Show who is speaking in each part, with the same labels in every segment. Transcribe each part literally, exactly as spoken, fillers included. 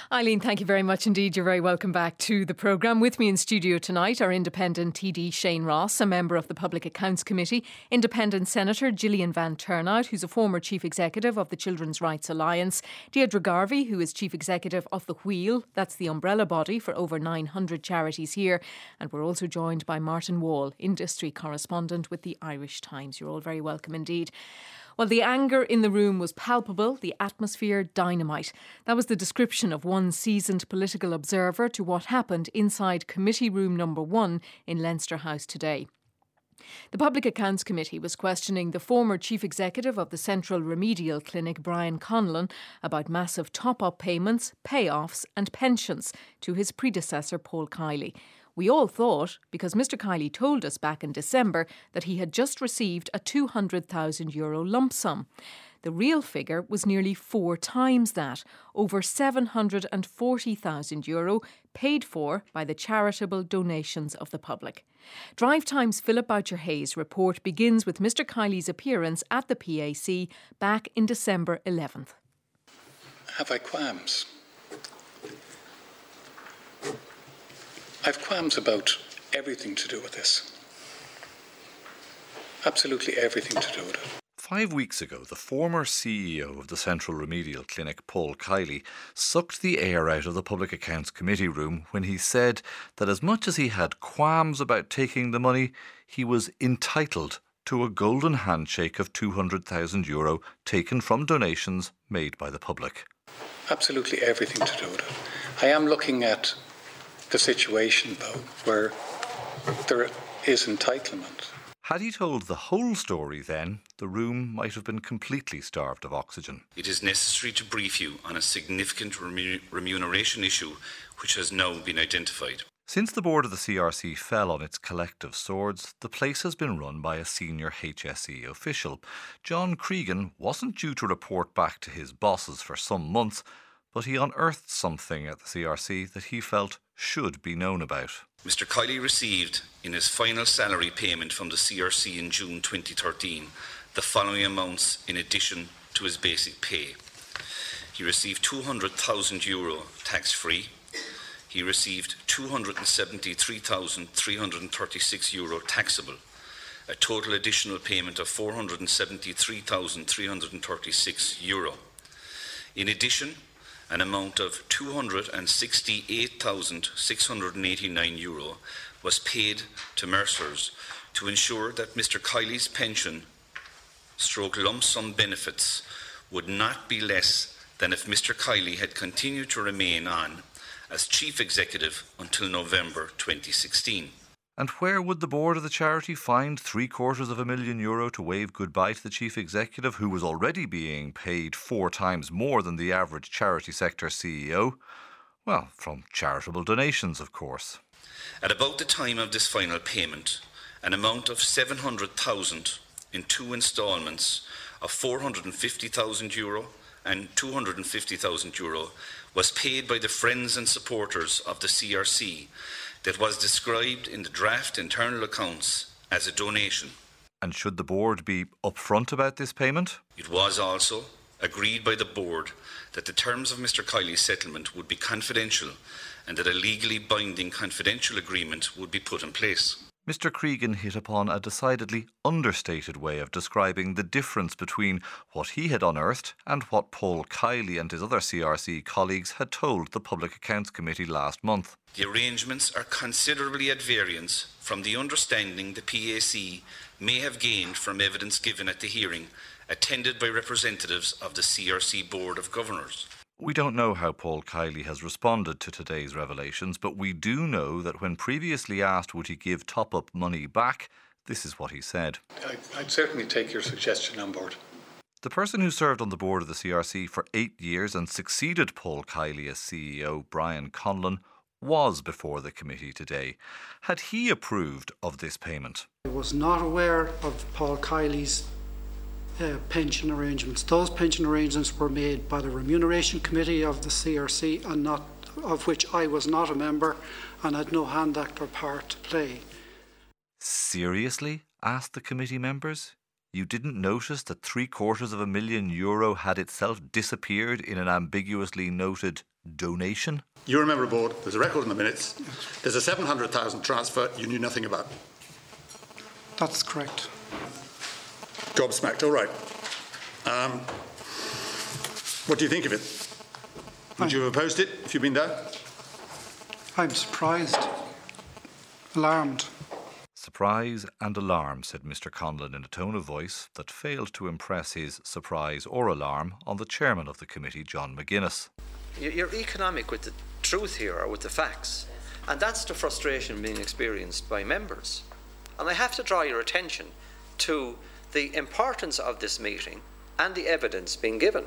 Speaker 1: Eileen, thank you very much indeed. You're very welcome back to the programme. With me in studio tonight are Independent T D Shane Ross, a member of the Public Accounts Committee, Independent Senator Gillian Van Turnhout, who's a former Chief Executive of the Children's Rights Alliance, Deirdre Garvey, who is Chief Executive of The Wheel, that's the umbrella body for over nine hundred charities here, and we're also joined by Martin Wall, Industry Correspondent with the Irish Times. You're all very welcome indeed. Well, the anger in the room was palpable, the atmosphere dynamite. That was the description of one seasoned political observer to what happened inside Committee Room Number One in Leinster House today. The Public Accounts Committee was questioning the former Chief Executive of the Central Remedial Clinic, Brian Conlon, about massive top-up payments, payoffs and pensions to his predecessor, Paul Kiley. We all thought, because Mr Kiley told us back in December that he had just received a two hundred thousand euro lump sum. The real figure was nearly four times that, over seven hundred forty thousand euro paid for by the charitable donations of the public. Drive Time's Philip Boucher-Hayes' report begins with Mr Kiley's appearance at the P A C back in December eleventh.
Speaker 2: Have I qualms? I've qualms about everything to do with this. Absolutely everything to do with it.
Speaker 3: Five weeks ago, the former C E O of the Central Remedial Clinic, Paul Kiley, sucked the air out of the Public Accounts Committee room when he said that as much as he had qualms about taking the money, he was entitled to a golden handshake of two hundred thousand euro taken from donations made by the public.
Speaker 2: Absolutely everything to do with it. I am looking at the situation, though, where there is entitlement.
Speaker 3: Had he told the whole story then, the room might have been completely starved of oxygen.
Speaker 4: It is necessary to brief you on a significant remu- remuneration issue which has now been identified.
Speaker 3: Since the board of the C R C fell on its collective swords, the place has been run by a senior H S E official. John Cregan wasn't due to report back to his bosses for some months, but he unearthed something at the C R C that he felt should be known about.
Speaker 4: Mr Kiley received, in his final salary payment from the C R C in June twenty thirteen, the following amounts in addition to his basic pay. He received two hundred thousand euro tax-free. He received two hundred seventy-three thousand three hundred thirty-six euro taxable, a total additional payment of four hundred seventy-three thousand three hundred thirty-six euro. In addition, an amount of two hundred sixty-eight thousand six hundred eighty-nine euro was paid to Mercers to ensure that Mr Kiley's pension stroke lump sum benefits would not be less than if Mr Kiley had continued to remain on as Chief Executive until November twenty sixteen.
Speaker 3: And where would the board of the charity find three quarters of a million euro to wave goodbye to the chief executive, who was already being paid four times more than the average charity sector C E O? Well, from charitable donations, of course.
Speaker 4: At about the time of this final payment, an amount of seven hundred thousand in two instalments of four hundred fifty thousand euro and two hundred fifty thousand euro was paid by the friends and supporters of the C R C that was described in the draft internal accounts as a donation.
Speaker 3: And should the board be upfront about this payment?
Speaker 4: It was also agreed by the board that the terms of Mr Kiley's settlement would be confidential and that a legally binding confidential agreement would be put in place.
Speaker 3: Mister Cregan hit upon a decidedly understated way of describing the difference between what he had unearthed and what Paul Kiley and his other C R C colleagues had told the Public Accounts Committee last month.
Speaker 4: The arrangements are considerably at variance from the understanding the P A C may have gained from evidence given at the hearing, attended by representatives of the C R C Board of Governors.
Speaker 3: We don't know how Paul Kiley has responded to today's revelations, but we do know that when previously asked would he give top-up money back, this is what he said.
Speaker 2: I'd certainly take your suggestion on board.
Speaker 3: The person who served on the board of the C R C for eight years and succeeded Paul Kiley as C E O, Brian Conlon, was before the committee today. Had he approved of this payment?
Speaker 5: I was not aware of Paul Kiley's Uh, pension arrangements. Those pension arrangements were made by the Remuneration Committee of the C R C, and not of which I was not a member and had no hand act or part to play.
Speaker 3: Seriously? Asked the committee members. You didn't notice that three quarters of a million euro had itself disappeared in an ambiguously noted donation?
Speaker 6: You're a member of the board, there's a record in the minutes, there's a seven hundred thousand transfer you knew nothing about.
Speaker 5: That's correct.
Speaker 6: Gobsmacked, all right. Um, what do you think of it? Would you have opposed it if you'd been there?
Speaker 5: I'm surprised, alarmed.
Speaker 3: Surprise and alarm, said Mr Conlon in a tone of voice that failed to impress his surprise or alarm on the chairman of the committee, John McGuinness.
Speaker 7: You're economic with the truth here, or with the facts, and that's the frustration being experienced by members. And I have to draw your attention to the importance of this meeting and the evidence being given.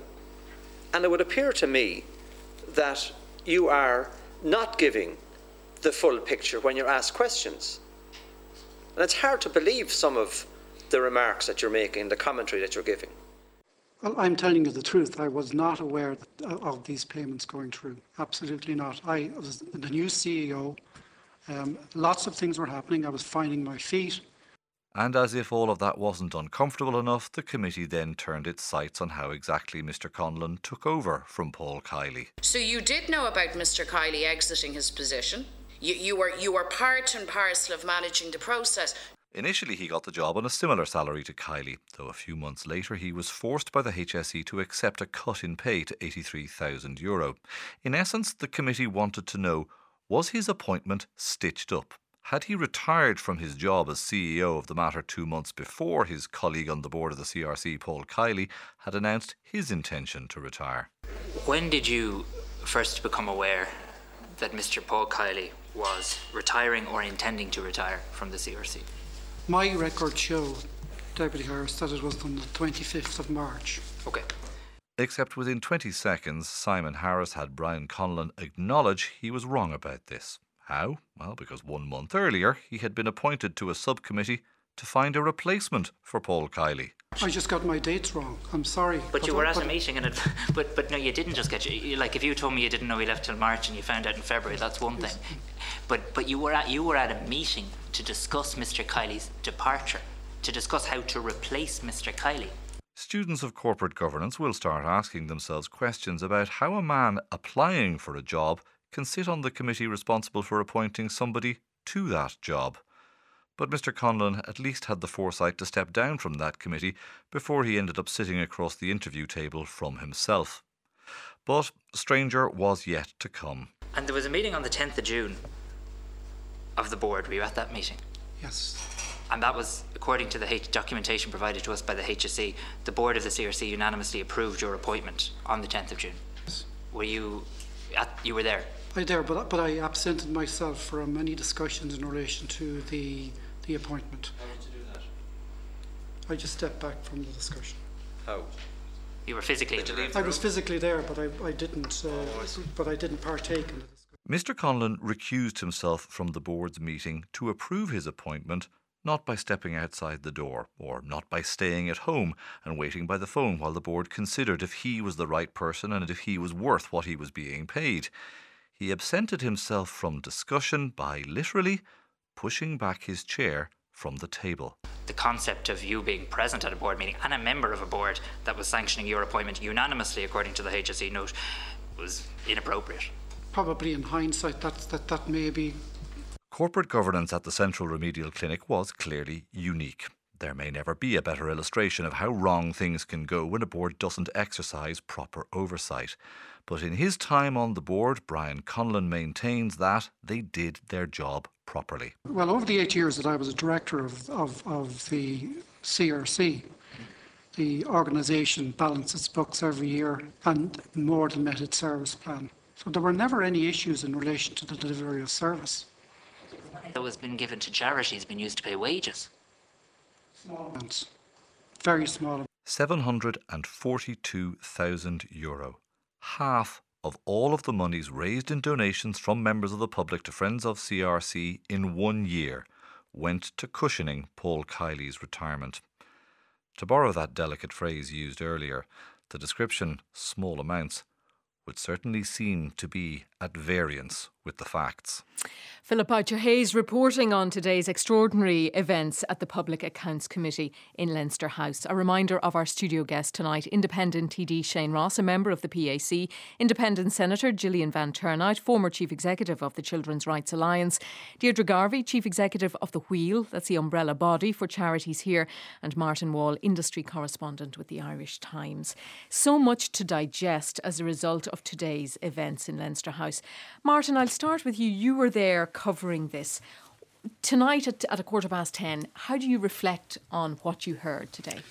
Speaker 7: And it would appear to me that you are not giving the full picture when you're asked questions. And it's hard to believe some of the remarks that you're making, the commentary that you're giving.
Speaker 5: Well, I'm telling you the truth. I was not aware of these payments going through. Absolutely not. I was the new C E O. Um, lots of things were happening. I was finding my feet.
Speaker 3: And as if all of that wasn't uncomfortable enough, the committee then turned its sights on how exactly Mr Conlon took over from Paul Kiley.
Speaker 8: So you did know about Mr Kiley exiting his position? You, you were you were part and parcel of managing the process.
Speaker 3: Initially he got the job on a similar salary to Kiley, though a few months later he was forced by the H S E to accept a cut in pay to eighty-three thousand euro. In essence, the committee wanted to know, was his appointment stitched up? Had he retired from his job as C E O of the matter two months before his colleague on the board of the C R C, Paul Kiley, had announced his intention to retire?
Speaker 9: When did you first become aware that Mr Paul Kiley was retiring or intending to retire from the C R C?
Speaker 5: My records show, Deputy Harris, that it was on the twenty-fifth of March.
Speaker 9: Okay.
Speaker 3: Except within twenty seconds, Simon Harris had Brian Conlon acknowledge he was wrong about this. How? Well, because one month earlier he had been appointed to a subcommittee to find a replacement for Paul Kiley.
Speaker 5: I just got my dates wrong. I'm sorry.
Speaker 9: But, but you were at a meeting, and it, but but no, you didn't just get you. Like if you told me you didn't know he left till March and you found out in February, that's one thing. But but you were at you were at a meeting to discuss Mr Kiley's departure, to discuss how to replace Mr Kiley.
Speaker 3: Students of corporate governance will start asking themselves questions about how a man applying for a job can sit on the committee responsible for appointing somebody to that job. But Mr Conlon at least had the foresight to step down from that committee before he ended up sitting across the interview table from himself. But stranger was yet to come.
Speaker 9: And there was a meeting on the tenth of June of the board. Were you at that meeting?
Speaker 5: Yes.
Speaker 9: And that was, according to the H- documentation provided to us by the H S E, the board of the C R C unanimously approved your appointment on the tenth of June.
Speaker 5: Yes.
Speaker 9: Were you, at, you were there?
Speaker 5: I there, but, but I absented myself from any discussions in relation to the the appointment.
Speaker 7: How did you do that?
Speaker 5: I just stepped back from the discussion.
Speaker 7: How?
Speaker 9: You were physically
Speaker 7: Did you
Speaker 9: there.
Speaker 7: leave the
Speaker 5: I was
Speaker 7: room?
Speaker 5: physically there, but I, I didn't. Uh, but I didn't partake in the discussion.
Speaker 3: Mr Conlon recused himself from the board's meeting to approve his appointment, not by stepping outside the door, or not by staying at home and waiting by the phone while the board considered if he was the right person and if he was worth what he was being paid. He absented himself from discussion by literally pushing back his chair from the table.
Speaker 9: The concept of you being present at a board meeting and a member of a board that was sanctioning your appointment unanimously, according to the H S E note, was inappropriate.
Speaker 5: Probably in hindsight, that, that, that may be.
Speaker 3: Corporate governance at the Central Remedial Clinic was clearly unique. There may never be a better illustration of how wrong things can go when a board doesn't exercise proper oversight. But in his time on the board, Brian Conlon maintains that they did their job properly.
Speaker 5: Well, over the eight years that I was a director of, of, of the C R C, the organisation balanced its books every year and more than met its service plan. So there were never any issues in relation to the delivery of service.
Speaker 9: That was been given to charities, been used to pay wages.
Speaker 5: Small amounts. Very small.
Speaker 3: seven hundred forty-two thousand euro. Half of all of the monies raised in donations from members of the public to Friends of C R C in one year went to cushioning Paul Kiley's retirement. To borrow that delicate phrase used earlier, the description, small amounts, would certainly seem to be at variance with with the facts.
Speaker 1: Philip Boucher-Hayes reporting on today's extraordinary events at the Public Accounts Committee in Leinster House. A reminder of our studio guest tonight, Independent T D Shane Ross, a member of the P A C, Independent Senator Gillian Van Turnhout, former Chief Executive of the Children's Rights Alliance, Deirdre Garvey, Chief Executive of the Wheel, that's the umbrella body for charities here, and Martin Wall, Industry Correspondent with the Irish Times. So much to digest as a result of today's events in Leinster House. Martin, I'll start with you. You were there covering this. Tonight at, at a quarter past ten, how do you reflect on what you heard today?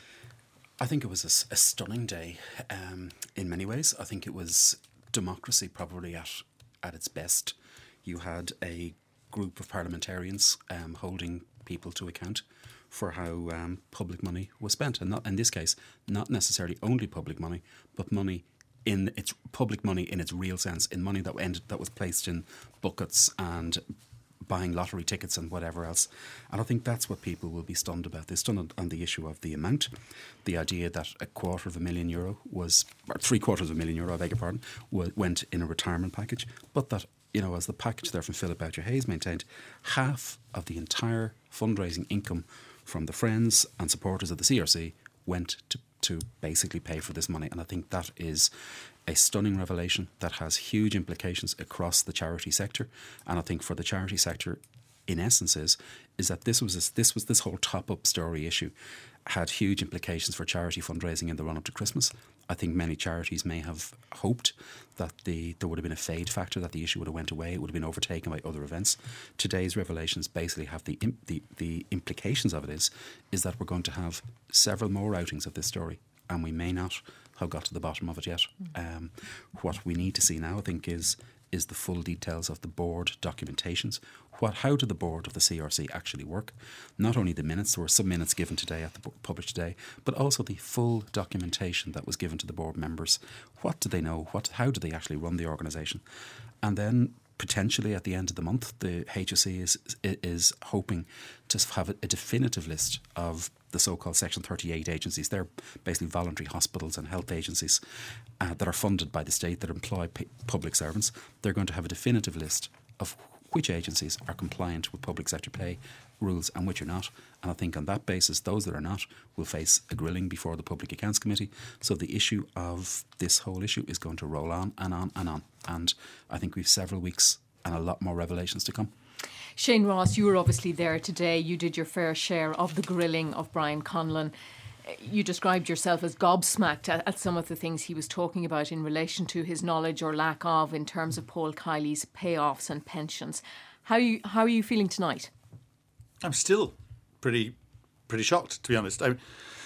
Speaker 10: I think it was a, a stunning day um, in many ways. I think it was democracy probably at, at its best. You had a group of parliamentarians um, holding people to account for how um, public money was spent. And not, in this case, not necessarily only public money, but money in its public money in its real sense, in money that ended, that was placed in buckets and buying lottery tickets and whatever else. And I think that's what people will be stunned about. They're stunned on the issue of the amount, the idea that a quarter of a million euro was, or three quarters of a million euro, I beg your pardon, went in a retirement package, but that, you know, as the package there from Philip Boucher-Hayes maintained, half of the entire fundraising income from the friends and supporters of the C R C went to to basically pay for this money. And I think that is a stunning revelation that has huge implications across the charity sector. And I think for the charity sector, in essence, is, is that this was this, this was this whole top-up story issue had huge implications for charity fundraising in the run-up to Christmas. I think many charities may have hoped that the there would have been a fade factor, that the issue would have went away, it would have been overtaken by other events. Today's revelations basically have the the, the implications of it is, is that we're going to have several more outings of this story, and we may not have got to the bottom of it yet. Mm. Um, what we need to see now, I think, is is the full details of the board documentations. What, how did the board of the C R C actually work? Not only the minutes, there were some minutes given today at the published today, but also the full documentation that was given to the board members. What do they know? What, how do they actually run the organisation? And then potentially at the end of the month, the H S E is is hoping to have a, a definitive list of the so-called Section thirty-eight agencies. They're basically voluntary hospitals and health agencies uh, that are funded by the state, that employ p- public servants. They're going to have a definitive list of which agencies are compliant with public sector pay rules and which are not. And I think on that basis, those that are not will face a grilling before the Public Accounts Committee. So the issue of this whole issue is going to roll on and on and on. And I think we've several weeks and a lot more revelations to come.
Speaker 1: Shane Ross, you were obviously there today. You did your fair share of the grilling of Brian Conlon. You described yourself as gobsmacked at, at some of the things he was talking about in relation to his knowledge or lack of in terms of Paul Kiley's payoffs and pensions. How are you, how are you feeling tonight?
Speaker 6: I'm still pretty pretty shocked, to be honest. I,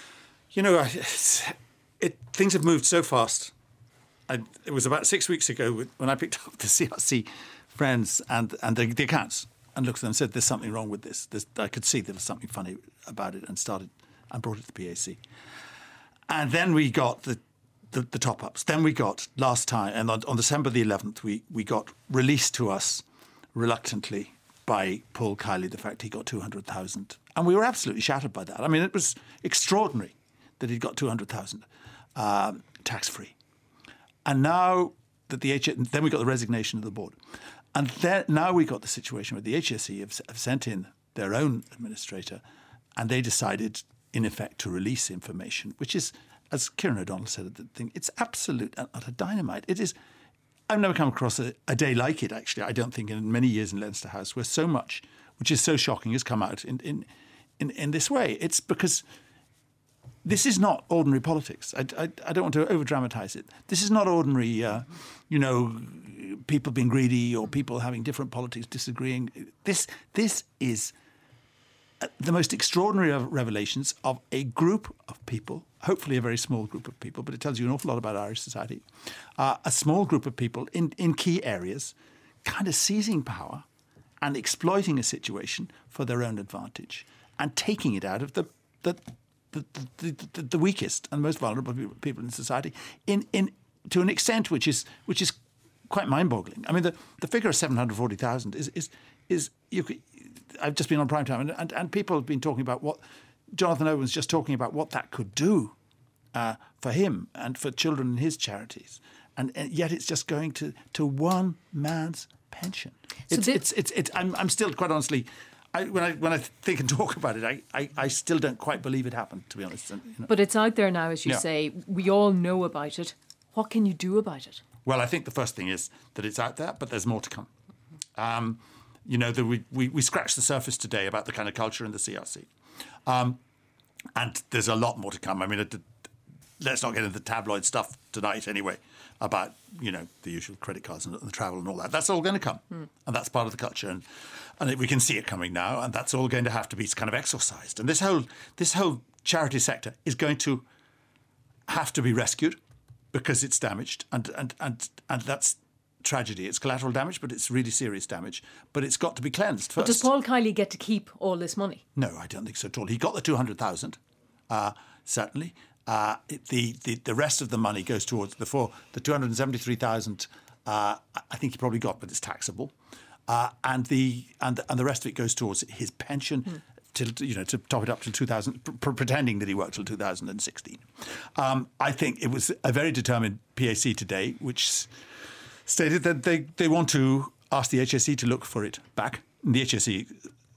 Speaker 6: you know, it's, it, things have moved so fast. I, it was about six weeks ago when I picked up the C R C friends and, and the, the accounts and looked at them and said, there's something wrong with this. There's, I could see there was something funny about it, and started and brought it to the P A C. And then we got the, the, the top-ups. Then we got, last time, and on, on December the eleventh, we, we got released to us reluctantly by Paul Kiley, the fact he got two hundred thousand. And we were absolutely shattered by that. I mean, it was extraordinary that he'd got two hundred thousand um, tax-free. And now that the H- then we got the resignation of the board. And then now we got the situation where the H S E have, have sent in their own administrator, and they decided, in effect, to release information, which is, as Kieran O'Donnell said at the thing, it's absolute and utter dynamite. It is. I've never come across a, a day like it, actually, I don't think, in many years in Leinster House, where so much, which is so shocking, has come out in, in, in, in this way. It's because this is not ordinary politics. I, I, I don't want to over-dramatise it. This is not ordinary, uh, you know, people being greedy or people having different politics, disagreeing. This, this is the most extraordinary revelations of a group of people, hopefully a very small group of people, but it tells you an awful lot about Irish society, uh, a small group of people in, in key areas kind of seizing power and exploiting a situation for their own advantage and taking it out of the the, the, the, the, the weakest and most vulnerable people in society in, in to an extent which is which is quite mind-boggling. I mean, the, the figure of seven hundred forty thousand is, is, is you could, I've just been on prime time, and, and, and people have been talking about what Jonathan Owen's just talking about what that could do uh, for him and for children in his charities, and, and yet it's just going to to one man's pension.
Speaker 1: So
Speaker 6: It's,
Speaker 1: the-
Speaker 6: it's, it's, it's, I'm, I'm still, quite honestly, I, when I when I think and talk about it, I, I, I still don't quite believe it happened, to be honest. And, you know.
Speaker 1: But it's out there now, as you
Speaker 6: Yeah.
Speaker 1: say. We all know about it. What can you do about it?
Speaker 6: Well, I think the first thing is that it's out there, but there's more to come. Um, you know, the, we, we, we scratched the surface today about the kind of culture in the C R C. Um, and there's a lot more to come. I mean, it, let's not get into the tabloid stuff tonight anyway about, you know, the usual credit cards and the travel and all that. That's all going to come. Mm. And that's part of the culture. And, and we can see it coming now. And that's all going to have to be kind of exorcised. And this whole this whole charity sector is going to have to be rescued because it's damaged. And, and, and, and that's tragedy. It's collateral damage, but it's really serious damage. But it's got to be cleansed first.
Speaker 1: But does Paul Kiley get to keep all this money?
Speaker 6: No, I don't think so at all. He got the two hundred thousand, uh, certainly. Uh, it, the, the the rest of the money goes towards the four, the two hundred seventy-three thousand. Uh, I think he probably got, but it's taxable, uh, and the and and the rest of it goes towards his pension, mm. till you know to top it up to two thousand, pr- pretending that he worked till two thousand sixteen. Um, I think it was a very determined P A C today, which stated that they they want to ask the H S E to look for it back. And the H S E,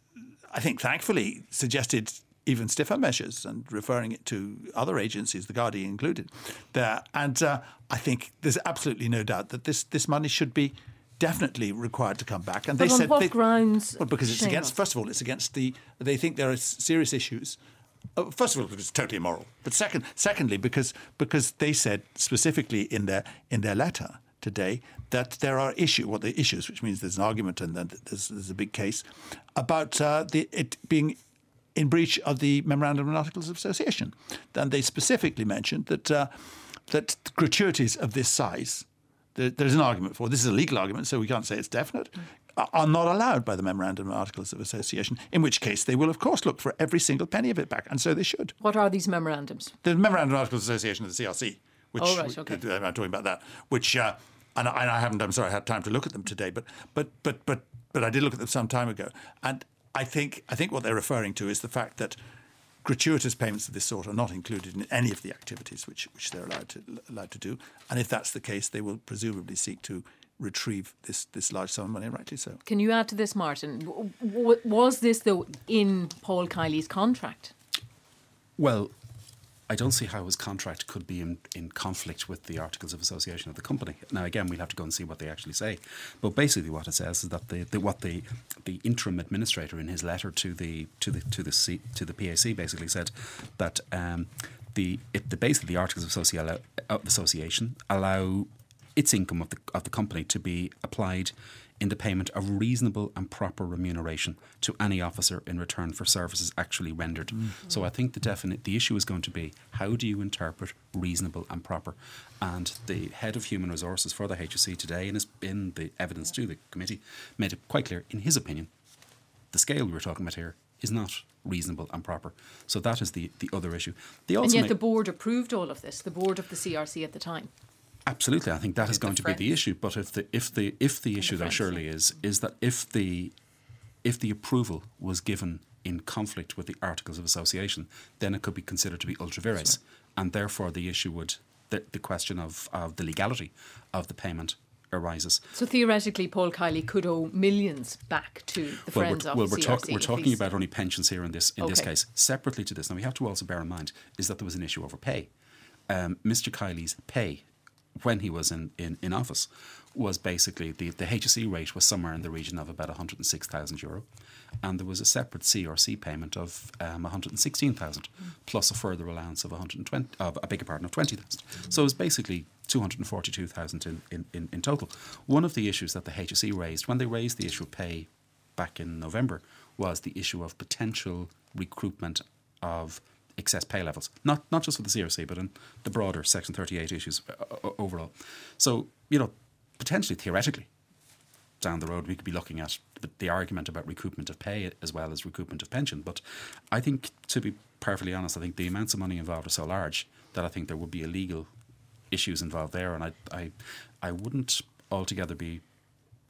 Speaker 6: I think, thankfully suggested even stiffer measures and referring it to other agencies, the Gardaí included, there. And uh, I think there's absolutely no doubt that this this money should be definitely required to come back. And
Speaker 1: but
Speaker 6: they
Speaker 1: on
Speaker 6: said
Speaker 1: what
Speaker 6: they,
Speaker 1: grounds?
Speaker 6: well, because it's
Speaker 1: Shane
Speaker 6: against.
Speaker 1: Ross?
Speaker 6: First of all, it's against the. They think there are serious issues. Uh, first of all, because it's totally immoral. But second, secondly, because because they said specifically in their in their letter today that there are issue, what the issues, which means there's an argument and then there's, there's a big case about uh, the, it being in breach of the Memorandum and Articles of Association. Then they specifically mentioned that uh, that gratuities of this size, there, there's an argument for, this is a legal argument, so we can't say it's definite, mm. are not allowed by the Memorandum and Articles of Association, in which case they will, of course, look for every single penny of it back, and so they should.
Speaker 1: What are these memorandums?
Speaker 6: The Memorandum and Articles of Association of the C R C, which,
Speaker 1: oh, right, okay.
Speaker 6: I'm talking about that, which, uh, and, I, and I haven't, I'm sorry, I had time to look at them today, but but but but but I did look at them some time ago, and I think I think what they're referring to is the fact that gratuitous payments of this sort are not included in any of the activities which, which they're allowed to allowed to do. And if that's the case, they will presumably seek to retrieve this, this large sum of money, and rightly so.
Speaker 1: Can you add to this, Martin? W- w- was this, though, in Paul Kiley's contract?
Speaker 10: Well, I don't see how his contract could be in, in conflict with the Articles of Association of the company. Now, again, we'll have to go and see what they actually say. But basically, what it says is that the, the what the the interim administrator in his letter to the to the to the C, to the P A C basically said that um, the it, the basically the Articles of Associa- of Association allow its income of the of the company to be applied in the payment of reasonable and proper remuneration to any officer in return for services actually rendered. Mm. So I think the definite the issue is going to be, how do you interpret reasonable and proper? And the head of human resources for the H S E today, in, his, in the evidence to the committee, made it quite clear, in his opinion, the scale we were talking about here is not reasonable and proper. So that is the, the other issue. They also
Speaker 1: and yet
Speaker 10: make,
Speaker 1: the board approved all of this, the board of the C R C at the time.
Speaker 10: Absolutely, I think that is going to
Speaker 1: friends.
Speaker 10: be the issue. But if the if the if the issue
Speaker 1: the
Speaker 10: though surely is is that if the if the approval was given in conflict with the Articles of Association, then it could be considered to be ultra vires, and therefore the issue would the, the question of, of the legality of the payment arises.
Speaker 1: So theoretically, Paul Kiley could owe millions back to the
Speaker 10: well,
Speaker 1: Friends
Speaker 10: we're,
Speaker 1: of
Speaker 10: well,
Speaker 1: the
Speaker 10: we're
Speaker 1: C R C.
Speaker 10: Talk, we're talking about only pensions here in this in
Speaker 1: okay.
Speaker 10: this case. Separately to this, now we have to also bear in mind is that there was an issue over pay. Um, Mister Kiley's pay, when he was in, in, in office, was basically the, the H S E rate was somewhere in the region of about one hundred six thousand euro, and there was a separate C R C payment of um, one hundred sixteen thousand mm. plus a further allowance of one hundred twenty, of a bigger pardon of twenty thousand. Mm. So it was basically two hundred forty-two thousand in, in, in, in total. One of the issues that the H S E raised when they raised the issue of pay back in November was the issue of potential recruitment of excess pay levels, not not just for the C R C, but in the broader Section thirty-eight issues uh, overall. So, you know, potentially, theoretically, down the road, we could be looking at the, the argument about recoupment of pay as well as recoupment of pension. But I think, to be perfectly honest, I think the amounts of money involved are so large that I think there would be illegal issues involved there, and I I, I wouldn't altogether be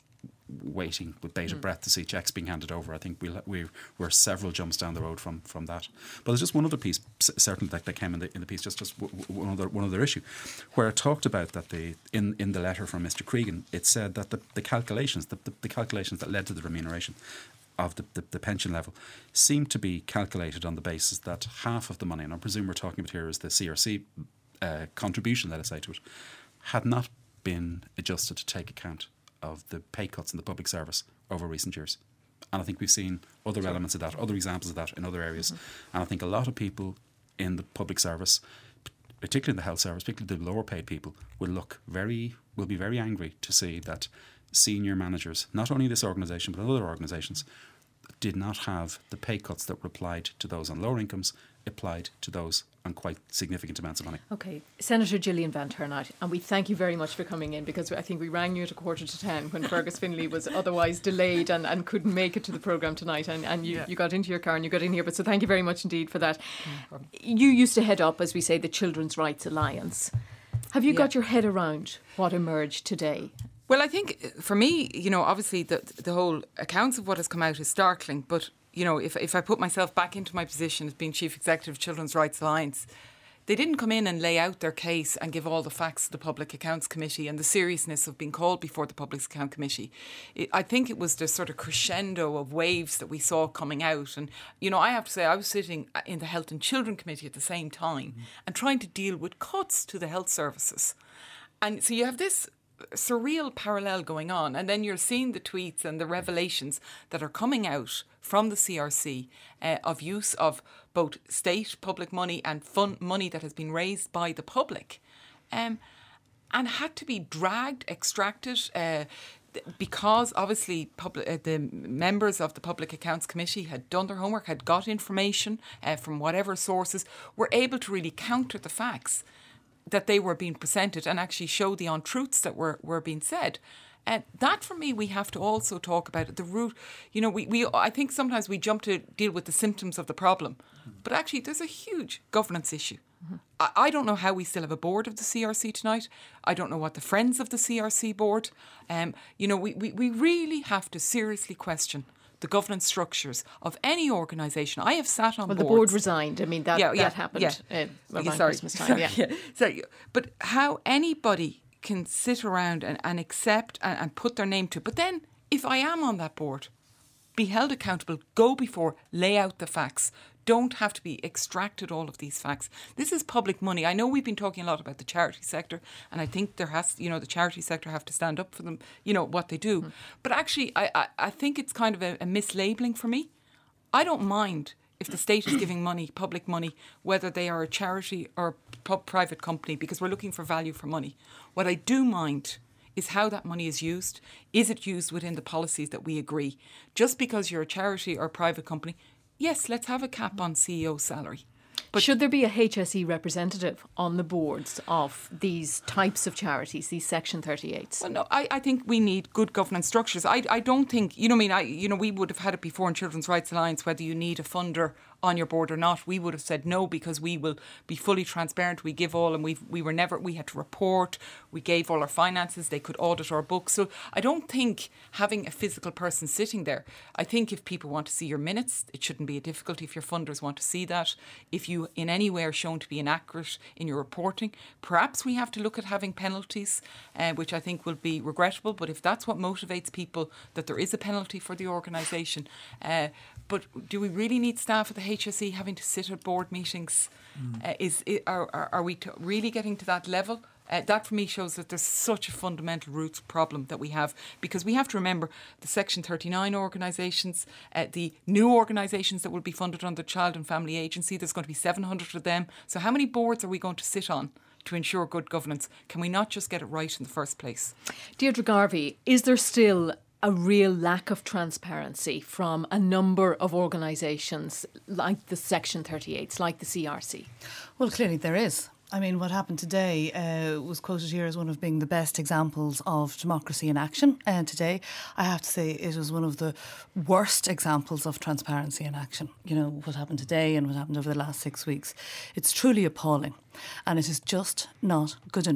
Speaker 10: waiting with bated mm. breath to see checks being handed over. I think we'll, we're, we're several jumps down the road from, from that. But there's just one other piece, certainly that, that came in the, in the piece, just, just one other one other issue, where it talked about that the in, in the letter from Mister Cregan, it said that the, the calculations, the, the, the calculations that led to the remuneration of the, the, the pension level seemed to be calculated on the basis that half of the money, and I presume we're talking about here is the C R C uh, contribution, let us say, to it, had not been adjusted to take account of the pay cuts in the public service over recent years. And I think we've seen other sure. elements of that, other examples of that in other areas. Mm-hmm. And I think a lot of people in the public service, particularly in the health service, particularly the lower paid people, will look very, will be very angry to see that senior managers, not only this organisation but other organisations, did not have the pay cuts that were applied to those on lower incomes applied to those on quite significant amounts of money.
Speaker 1: Okay, Senator Gillian Van Turnhout, and we thank you very much for coming in, because I think we rang you at a quarter to ten when Fergus Finlay was otherwise delayed and, and couldn't make it to the programme tonight, and, and you, yeah. you got into your car and you got in here, but so thank you very much indeed for that. No you used to head up, as we say, the Children's Rights Alliance. Have you yeah. got your head around what emerged today?
Speaker 11: Well, I think for me, you know, obviously the the whole accounts of what has come out is startling, but you know, if if I put myself back into my position as being Chief Executive of Children's Rights Alliance, they didn't come in and lay out their case and give all the facts to the Public Accounts Committee and the seriousness of being called before the Public Accounts Committee. It, I think it was the sort of crescendo of waves that we saw coming out. And, you know, I have to say I was sitting in the Health and Children Committee at the same time mm-hmm. and trying to deal with cuts to the health services. And so you have this surreal parallel going on, and then you're seeing the tweets and the revelations that are coming out from the C R C uh, of use of both state public money and fund money that has been raised by the public um, and had to be dragged, extracted uh, because obviously public, uh, the members of the Public Accounts Committee had done their homework, had got information uh, from whatever sources, were able to really counter the facts that they were being presented and actually show the untruths that were, were being said. And that, for me, we have to also talk about it. The root, you know, we, we I think sometimes we jump to deal with the symptoms of the problem. Mm-hmm. But actually, there's a huge governance issue. Mm-hmm. I, I don't know how we still have a board of the C R C tonight. I don't know what the friends of the C R C board. Um, you know, we, we, we really have to seriously question the governance structures of any organisation. I have sat on
Speaker 1: well,
Speaker 11: boards.
Speaker 1: Well, the board resigned. I mean, that,
Speaker 11: yeah,
Speaker 1: that
Speaker 11: yeah,
Speaker 1: happened
Speaker 11: yeah.
Speaker 1: Uh, around
Speaker 11: yeah, sorry.
Speaker 1: Christmas time. Yeah.
Speaker 11: yeah. Sorry. But how anybody can sit around and, and accept and, and put their name to it. But then, if I am on that board, be held accountable, go before, lay out the facts. Don't have to be extracted all of these facts. This is public money. I know we've been talking a lot about the charity sector, and I think there has, you know, the charity sector have to stand up for them, you know, what they do. Mm. But actually, I, I, I think it's kind of a, a mislabeling for me. I don't mind if the state is giving money, public money, whether they are a charity or a private company, because we're looking for value for money. What I do mind is how that money is used. Is it used within the policies that we agree? Just because you're a charity or a private company, yes, let's have a cap on C E O salary.
Speaker 1: But should there be a H S E representative on the boards of these types of charities, these Section thirty-eights?
Speaker 11: Well, no, I, I think we need good governance structures. I, I don't think, you know, I mean, I, you know, we would have had it before in Children's Rights Alliance, whether you need a funder on your board or not. We would have said no, because we will be fully transparent. We give all, and we we were never, we had to report. We gave all our finances. They could audit our books. So I don't think having a physical person sitting there, I think if people want to see your minutes, it shouldn't be a difficulty. If your funders want to see that, if you in any way are shown to be inaccurate in your reporting, perhaps we have to look at having penalties, uh, which I think will be regrettable. But if that's what motivates people, that there is a penalty for the organisation. Uh, but do we really need staff at the H S E having to sit at board meetings? Mm. Uh, is are, are, are we to really getting to that level? Uh, that for me shows that there's such a fundamental roots problem that we have, because we have to remember the Section thirty-nine organisations, uh, the new organisations that will be funded under the Child and Family Agency. There's going to be seven hundred of them. So how many boards are we going to sit on to ensure good governance? Can we not just get it right in the first place?
Speaker 1: Deirdre Garvey, is there still a real lack of transparency from a number of organisations like the Section thirty-eights, like the C R C?
Speaker 12: Well, clearly there is. I mean, what happened today uh, was quoted here as one of being the best examples of democracy in action. And today, I have to say, it was one of the worst examples of transparency in action. You know, what happened today and what happened over the last six weeks. It's truly appalling. And it is just not good enough.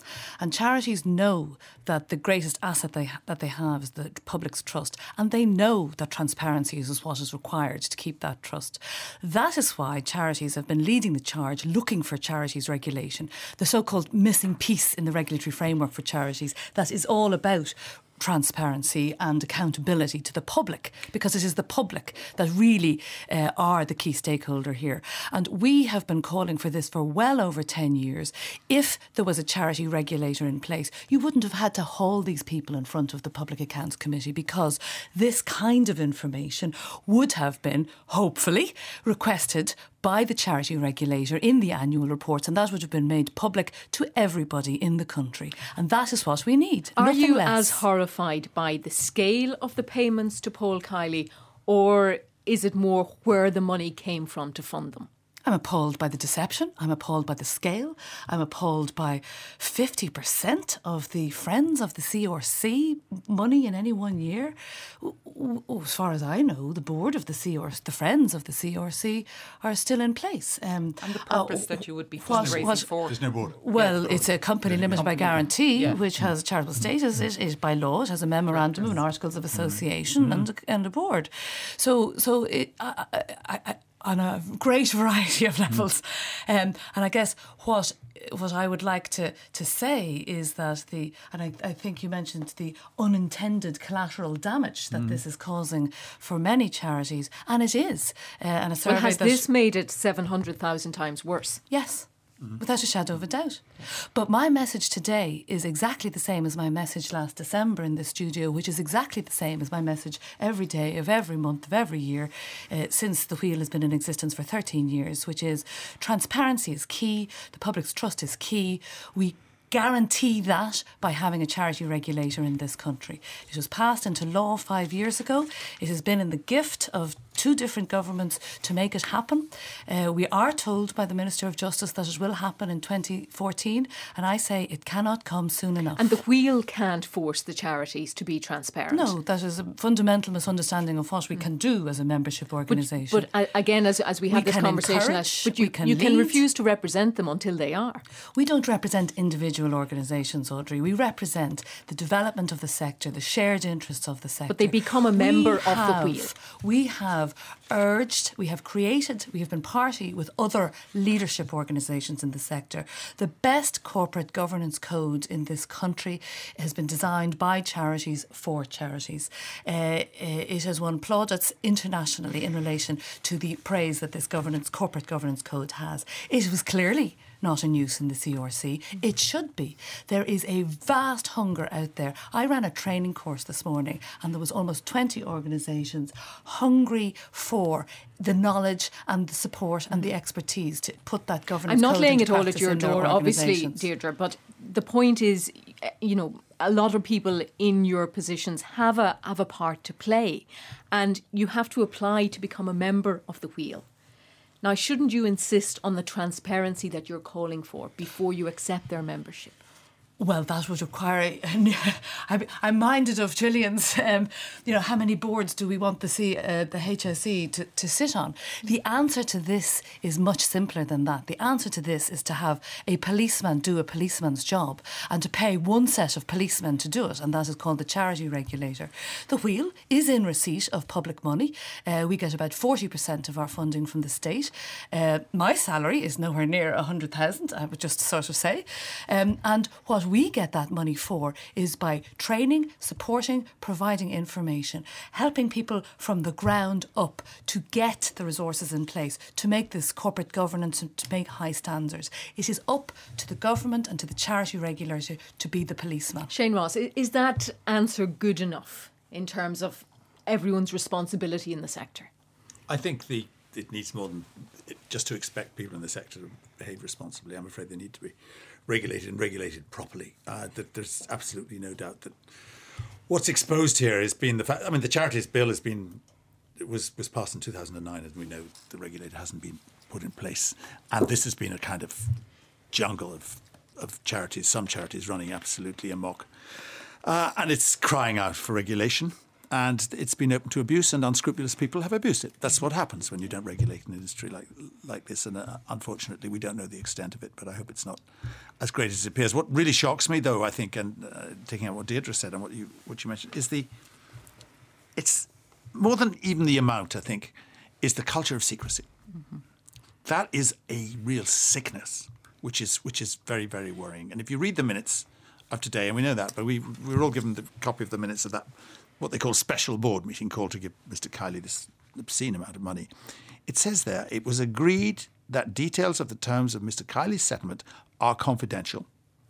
Speaker 12: And charities know that the greatest asset they ha- that they have is the public's trust, and they know that transparency is what is required to keep that trust. That is why charities have been leading the charge, looking for charities regulation, the so-called missing piece in the regulatory framework for charities that is all about transparency and accountability to the public, because it is the public that really uh, are the key stakeholder here. And we have been calling for this for well over ten years. If there was a charity regulator in place, you wouldn't have had to hold these people in front of the Public Accounts Committee, because this kind of information would have been, hopefully, requested by the charity regulator in the annual reports, and that would have been made public to everybody in the country. And that is what we need.
Speaker 1: Are
Speaker 12: Nothing
Speaker 1: you
Speaker 12: less.
Speaker 1: as horrified by the scale of the payments to Paul Kiley, or is it more where the money came from to fund them?
Speaker 12: I'm appalled by the deception. I'm appalled by the scale. I'm appalled by fifty percent of the Friends of the C R C money in any one year. As far as I know, the board of the C R C, the Friends of the C R C, are still in place. Um,
Speaker 11: and the purpose uh, that you would be fundraising
Speaker 12: what,
Speaker 11: for?
Speaker 6: There's no board.
Speaker 12: Well,
Speaker 6: yeah,
Speaker 12: it's a company limited by guarantee, yeah. which has charitable status. It is by law. It has a memorandum and articles of association mm-hmm. and, a, and a board. So, so it, I, I, I, on a great variety of levels. Mm. Um, and I guess what what I would like to, to say is that the, and I, I think you mentioned the unintended collateral damage that mm. this is causing for many charities, and it is. Uh, and a
Speaker 1: well, has this made it seven hundred thousand times worse?
Speaker 12: Yes. Mm-hmm. Without a shadow of a doubt. But my message today is exactly the same as my message last December in the studio, which is exactly the same as my message every day of every month of every year uh, since the wheel has been in existence for thirteen years, which is transparency is key, the public's trust is key. We guarantee that by having a charity regulator in this country. It was passed into law five years ago. It has been in the gift of two different governments to make it happen. Uh, we are told by the Minister of Justice that it will happen in twenty fourteen, and I say it cannot come soon enough.
Speaker 1: And the wheel can't force the charities to be transparent?
Speaker 12: No, that is a fundamental misunderstanding of what we can do as a membership organisation.
Speaker 1: But, but uh, again, as, as we had
Speaker 12: we
Speaker 1: this conversation, as, but you,
Speaker 12: can,
Speaker 1: you can refuse to represent them until they are.
Speaker 12: We don't represent individual organisations, Audrey. We represent the development of the sector, the shared interests of the sector.
Speaker 1: But they become a member
Speaker 12: we
Speaker 1: of
Speaker 12: have,
Speaker 1: the wheel.
Speaker 12: We have urged, we have created, we have been party with other leadership organisations in the sector. The best corporate governance code in this country has been designed by charities for charities. Uh, it has won plaudits internationally in relation to the praise that this governance, corporate governance code has. It was clearly not in use in the C R C. It should be. There is a vast hunger out there. I ran a training course this morning and there was almost twenty organisations hungry for the knowledge and the support and the expertise to put that governance
Speaker 1: I'm not
Speaker 12: code
Speaker 1: laying
Speaker 12: into
Speaker 1: it all at your door, obviously,
Speaker 12: organisations.
Speaker 1: Deirdre, but the point is, you know, a lot of people in your positions have a have a part to play, and you have to apply to become a member of the wheel. Now, shouldn't you insist on the transparency that you're calling for before you accept their membership?
Speaker 12: Well, that would require. I'm minded of Gillian's. Um, you know, how many boards do we want the C, uh, the H S E to, to sit on? The answer to this is much simpler than that. The answer to this is to have a policeman do a policeman's job and to pay one set of policemen to do it, and that is called the charity regulator. The wheel is in receipt of public money. Uh, we get about forty percent of our funding from the state. Uh, my salary is nowhere near one hundred thousand. I would just sort of say, um, and what we get that money for is by training, supporting, providing information, helping people from the ground up to get the resources in place, to make this corporate governance and to make high standards. It is up to the government and to the charity regulator to be the policeman.
Speaker 1: Shane Ross, is that answer good enough in terms of everyone's responsibility in the sector?
Speaker 6: I think the it needs more than just to expect people in the sector to behave responsibly. I'm afraid they need to be regulated and regulated properly. Uh, that there's absolutely no doubt that what's exposed here has been the fact. I mean, the Charities Bill has been it was was passed in two thousand nine, and we know the regulator hasn't been put in place, and this has been a kind of jungle of of charities. Some charities running absolutely amok, uh, and it's crying out for regulation. and it's been open to abuse, and unscrupulous people have abused it. That's what happens when you don't regulate an industry like like this, and uh, unfortunately we don't know the extent of it, but I hope it's not as great as it appears. What really shocks me, though, I think, and uh, taking out what Deirdre said and what you what you mentioned, is the it's more than even the amount, I think, is the culture of secrecy. Mm-hmm. That is a real sickness, which is which is very, very worrying. And if you read the minutes of today, and we know that, but we we were all given the copy of the minutes of that, what they call special board meeting called to give Mister Kiely this obscene amount of money. It says there, it was agreed that details of the terms of Mister Kiely's settlement are confidential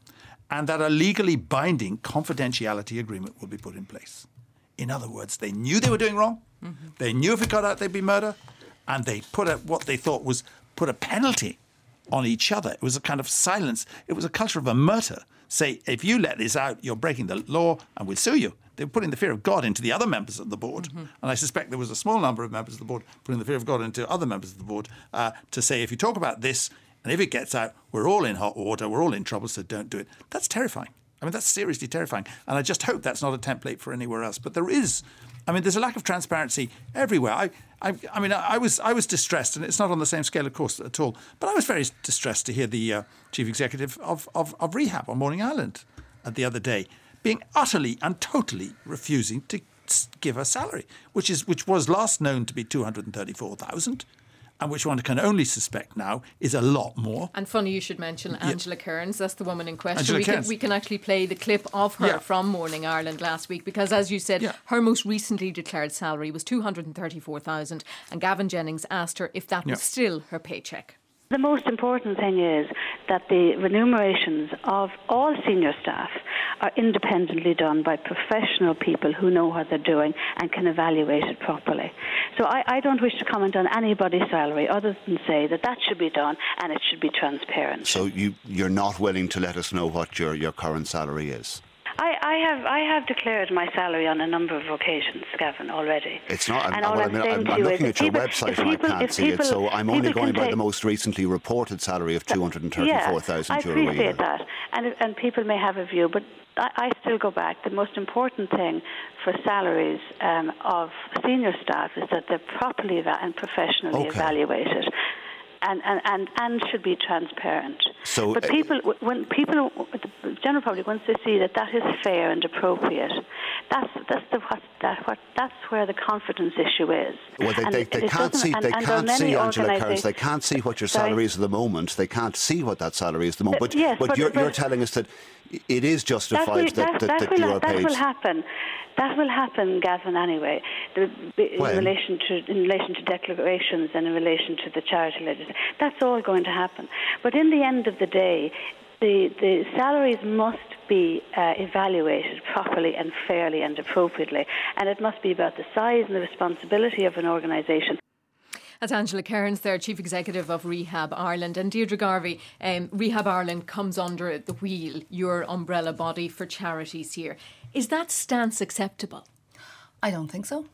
Speaker 6: and that a legally binding confidentiality agreement will be put in place. In other words, they knew they were doing wrong. Mm-hmm. They knew if it got out, there'd be murder. And they put a, what they thought was put a penalty on each other. It was a kind of silence. It was a culture of a murder. Say, if you let this out, you're breaking the law and we'll sue you. They were putting the fear of God into the other members of the board. Mm-hmm. And I suspect there was a small number of members of the board putting the fear of God into other members of the board uh, to say, if you talk about this and if it gets out, we're all in hot water, we're all in trouble, so don't do it. That's terrifying. I mean, that's seriously terrifying. And I just hope that's not a template for anywhere else. But there is, I mean, there's a lack of transparency everywhere. I, I, I mean, I was I was distressed, and it's not on the same scale, of course, at all. But I was very distressed to hear the uh, chief executive of, of, of Rehab on Morning Island uh, the other day being utterly and totally refusing to give her salary, which is which was last known to be two hundred thirty-four thousand, and which one can only suspect now is a lot more.
Speaker 1: And funny you should mention Angela yeah. Kearns. That's the woman in question.
Speaker 6: Angela
Speaker 1: we,
Speaker 6: Kearns.
Speaker 1: Can, we can actually play the clip of her yeah. from Morning Ireland last week, because, as you said, yeah. her most recently declared salary was two hundred thirty-four thousand, and Gavin Jennings asked her if that yeah. was still her paycheck.
Speaker 13: The most important thing is that the remunerations of all senior staff are independently done by professional people who know what they're doing and can evaluate it properly. So I, I don't wish to comment on anybody's salary other than say that that should be done and it should be transparent.
Speaker 14: So you, you're not willing to let us know what your, your current salary is?
Speaker 13: I, I have I have declared my salary on a number of occasions, Gavin, already.
Speaker 14: It's not. I'm,
Speaker 13: and all
Speaker 14: well,
Speaker 13: I'm,
Speaker 14: I'm,
Speaker 13: saying
Speaker 14: I'm
Speaker 13: to
Speaker 14: looking
Speaker 13: you
Speaker 14: at your
Speaker 13: people,
Speaker 14: website
Speaker 13: people,
Speaker 14: and I can't see
Speaker 13: people,
Speaker 14: it, so I'm only going by
Speaker 13: take,
Speaker 14: the most recently reported salary of two hundred thirty-four thousand
Speaker 13: yeah,
Speaker 14: euro a year.
Speaker 13: I appreciate that, and and people may have a view, but I, I still go back. The most important thing for salaries um, of senior staff is that they're properly eva- and professionally
Speaker 14: okay.
Speaker 13: evaluated. And, and, and, and should be transparent.
Speaker 14: So,
Speaker 13: but people, when people, the general public, once they see that that is fair and appropriate, that's that's the what that what that's where the confidence issue is.
Speaker 14: Well, they, they, they can't see. And, they and can't see Angela Kearns. They can't see what your salary Sorry? is at the moment. They can't see what that salary is at the moment. But,
Speaker 13: yes,
Speaker 14: but,
Speaker 13: but
Speaker 14: you're,
Speaker 13: but
Speaker 14: you're telling us that it is justified
Speaker 13: that, will,
Speaker 14: that, that, that,
Speaker 13: that,
Speaker 14: that
Speaker 13: will,
Speaker 14: you are
Speaker 13: that
Speaker 14: paid.
Speaker 13: will happen. That will happen, Gavin, anyway, the, in
Speaker 14: when?
Speaker 13: relation to in relation to declarations and in relation to the charity legislation. That's all going to happen. But in the end of the day, the, the salaries must be uh, evaluated properly and fairly and appropriately, and it must be about the size and the responsibility of an organisation.
Speaker 1: That's Angela Kearns there, Chief Executive of Rehab Ireland. And Deirdre Garvey, um, Rehab Ireland comes under the wheel, your umbrella body for charities here. Is that stance acceptable?
Speaker 12: I don't think so,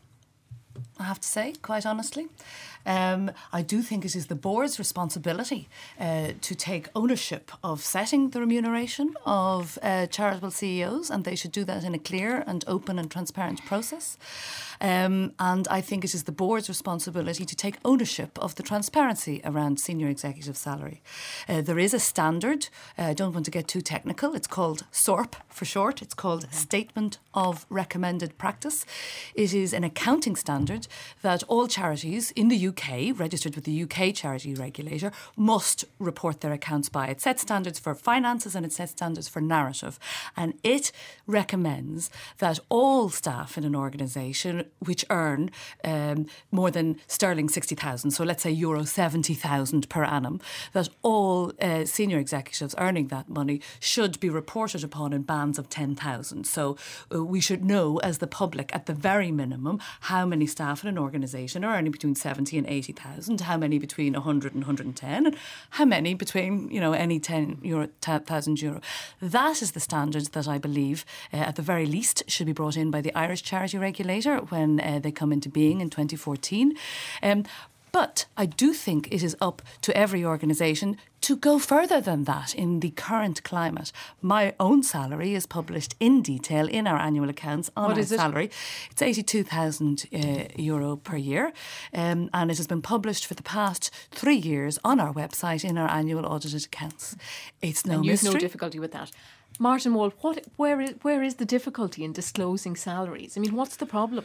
Speaker 12: I have to say, quite honestly. Um, I do think it is the board's responsibility uh, to take ownership of setting the remuneration of uh, charitable C E Os, and they should do that in a clear and open and transparent process. Um, and I think it is the board's responsibility to take ownership of the transparency around senior executive salary. Uh, there is a standard. Uh, I don't want to get too technical. It's called S O R P for short. It's called mm-hmm. Statement of Recommended Practice. It is an accounting standard that all charities in the U K, registered with the U K charity regulator, must report their accounts by. It sets standards for finances and it sets standards for narrative. And it recommends that all staff in an organisation which earn um, more than sterling sixty thousand, so let's say euro seventy thousand per annum, that all uh, senior executives earning that money should be reported upon in bands of ten thousand. So uh, we should know as the public at the very minimum how many staff in an organisation are earning between seventy and eighty thousand, how many between one hundred and one hundred ten, and how many between, you know, any ten thousand euro. That is the standard that I believe uh, at the very least should be brought in by the Irish charity regulator when uh, they come into being in twenty fourteen. Um, But I do think it is up to every organisation to go further than that in the current climate. My own salary is published in detail in our annual accounts on
Speaker 1: what
Speaker 12: our
Speaker 1: is it?
Speaker 12: salary. It's eighty-two thousand uh, euro per year, um, and it has been published for the past three years on our website in our annual audited accounts. It's no
Speaker 1: and you've
Speaker 12: mystery.
Speaker 1: no difficulty with that. Martin Wall, what, where, is, where is the difficulty in disclosing salaries? I mean, what's the problem?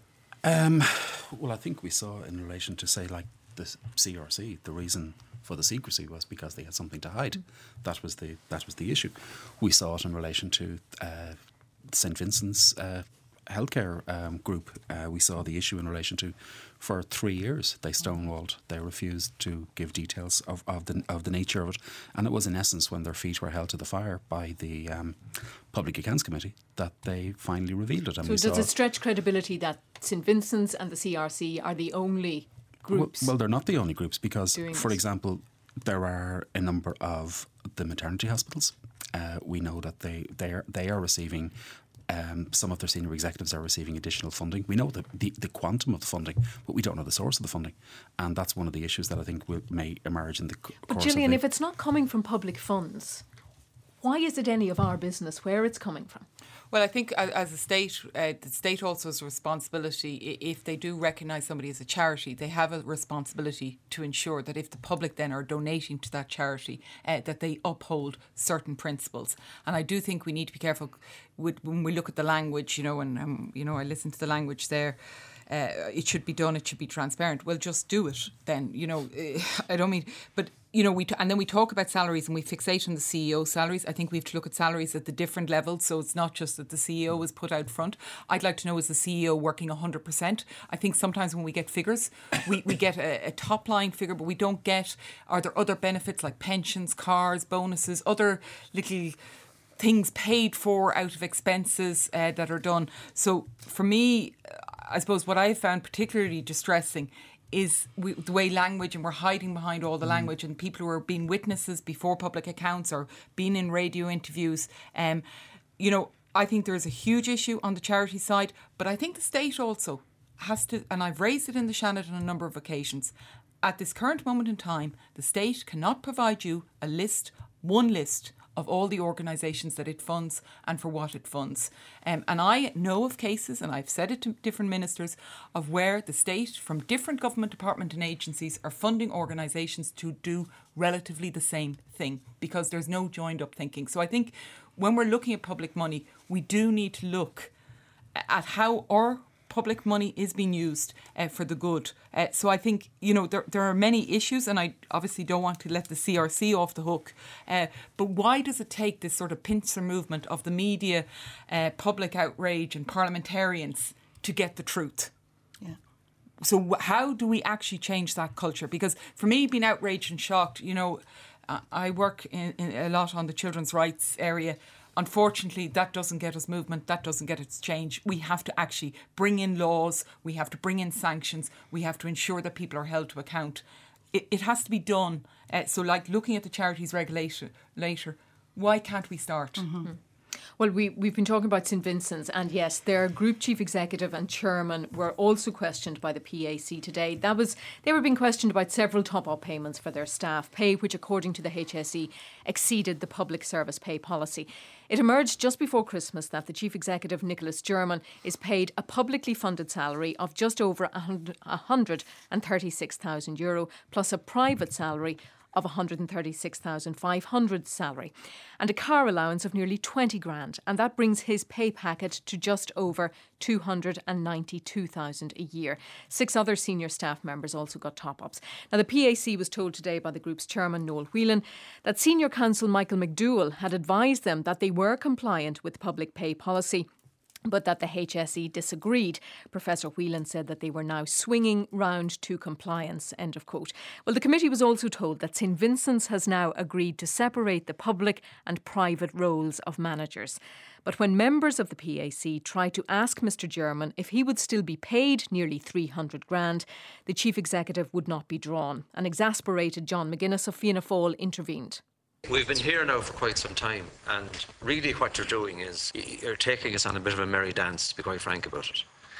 Speaker 10: Um, well, I think we saw in relation to, say, like the C R C, the reason for the secrecy was because they had something to hide. Mm. That was the that was the issue. We saw it in relation to uh, Saint Vincent's uh, healthcare um, group. Uh, we saw the issue in relation to, for three years, they stonewalled. They refused to give details of, of the of the nature of it, and it was in essence when their feet were held to the fire by the um, Public Accounts Committee that they finally revealed it. And
Speaker 1: so
Speaker 10: we
Speaker 1: does
Speaker 10: saw
Speaker 1: it stretch credibility that Saint Vincent's and the C R C are the only groups?
Speaker 10: Well, well they're not the only groups because, for
Speaker 1: this.
Speaker 10: example, there are a number of the maternity hospitals. Uh, we know that they they are, they are receiving. Um, some of their senior executives are receiving additional funding. We know the, the, the quantum of the funding, but we don't know the source of the funding. And that's one of the issues that I think will, may emerge in the course
Speaker 1: but
Speaker 10: of
Speaker 1: Gillian,
Speaker 10: the...
Speaker 1: if it's not coming from public funds, why is it any of our business where it's coming from?
Speaker 11: Well, I think as a state, uh, the state also has a responsibility. If they do recognise somebody as a charity, they have a responsibility to ensure that if the public then are donating to that charity, uh, that they uphold certain principles. And I do think we need to be careful with, when we look at the language, you know, and, um, you know, I listen to the language there. Uh, it should be done, it should be transparent. Well, just do it then, you know. I don't mean, but, you know, we t- and then we talk about salaries and we fixate on the C E O salaries. I think we have to look at salaries at the different levels, so it's not just that the C E O is put out front. I'd like to know, is the C E O working one hundred percent? I think sometimes when we get figures, we, we get a, a top line figure, but we don't get, are there other benefits like pensions, cars, bonuses, other little things paid for out of expenses uh, that are done. So for me, I suppose what I found particularly distressing is we, the way language, and we're hiding behind all the mm. language, and people who are being witnesses before public accounts or being in radio interviews. Um, you know, I think there is a huge issue on the charity side, but I think the state also has to, and I've raised it in the Seanad on a number of occasions, at this current moment in time, the state cannot provide you a list, one list, of all the organisations that it funds and for what it funds. Um, and I know of cases, and I've said it to different ministers, of where the state from different government department and agencies are funding organisations to do relatively the same thing because there's no joined up thinking. So I think when we're looking at public money, we do need to look at how our public money is being used uh, for the good. Uh, so I think, you know, there there are many issues, and I obviously don't want to let the C R C off the hook. Uh, but why does it take this sort of pincer movement of the media, uh, public outrage and parliamentarians to get the truth?
Speaker 12: Yeah.
Speaker 11: So w- how do we actually change that culture? Because for me, being outraged and shocked, you know, uh, I work in, in a lot on the children's rights area. Unfortunately, that doesn't get us movement, that doesn't get us change. We have to actually bring in laws, we have to bring in sanctions, we have to ensure that people are held to account. It, it has to be done. Uh, so like looking at the charities regulation later, why can't we start?
Speaker 1: Mm-hmm. Well, we, we've been talking about Saint Vincent's, and yes, their group chief executive and chairman were also questioned by the P A C today. That was They were being questioned about several top-up payments for their staff pay, which according to the H S E exceeded the public service pay policy. It emerged just before Christmas that the chief executive, Nicholas German, is paid a publicly funded salary of just over one hundred thirty-six thousand euro plus a private salary of one hundred thirty-six thousand five hundred salary and a car allowance of nearly twenty grand, and that brings his pay packet to just over two hundred ninety-two thousand a year. Six other senior staff members also got top-ups. Now, the P A C was told today by the group's chairman, Noel Whelan, that senior counsel Michael McDowell had advised them that they were compliant with public pay policy, but that the H S E disagreed. Professor Whelan said that they were now swinging round to compliance, end of quote. Well, the committee was also told that Saint Vincent's has now agreed to separate the public and private roles of managers. But when members of the P A C tried to ask Mr German if he would still be paid nearly three hundred grand, the chief executive would not be drawn. An exasperated John McGuinness of Fianna Fáil intervened.
Speaker 7: We've been here now for quite some time, and really what you're doing is you're taking us on a bit of a merry dance, to be quite frank about it.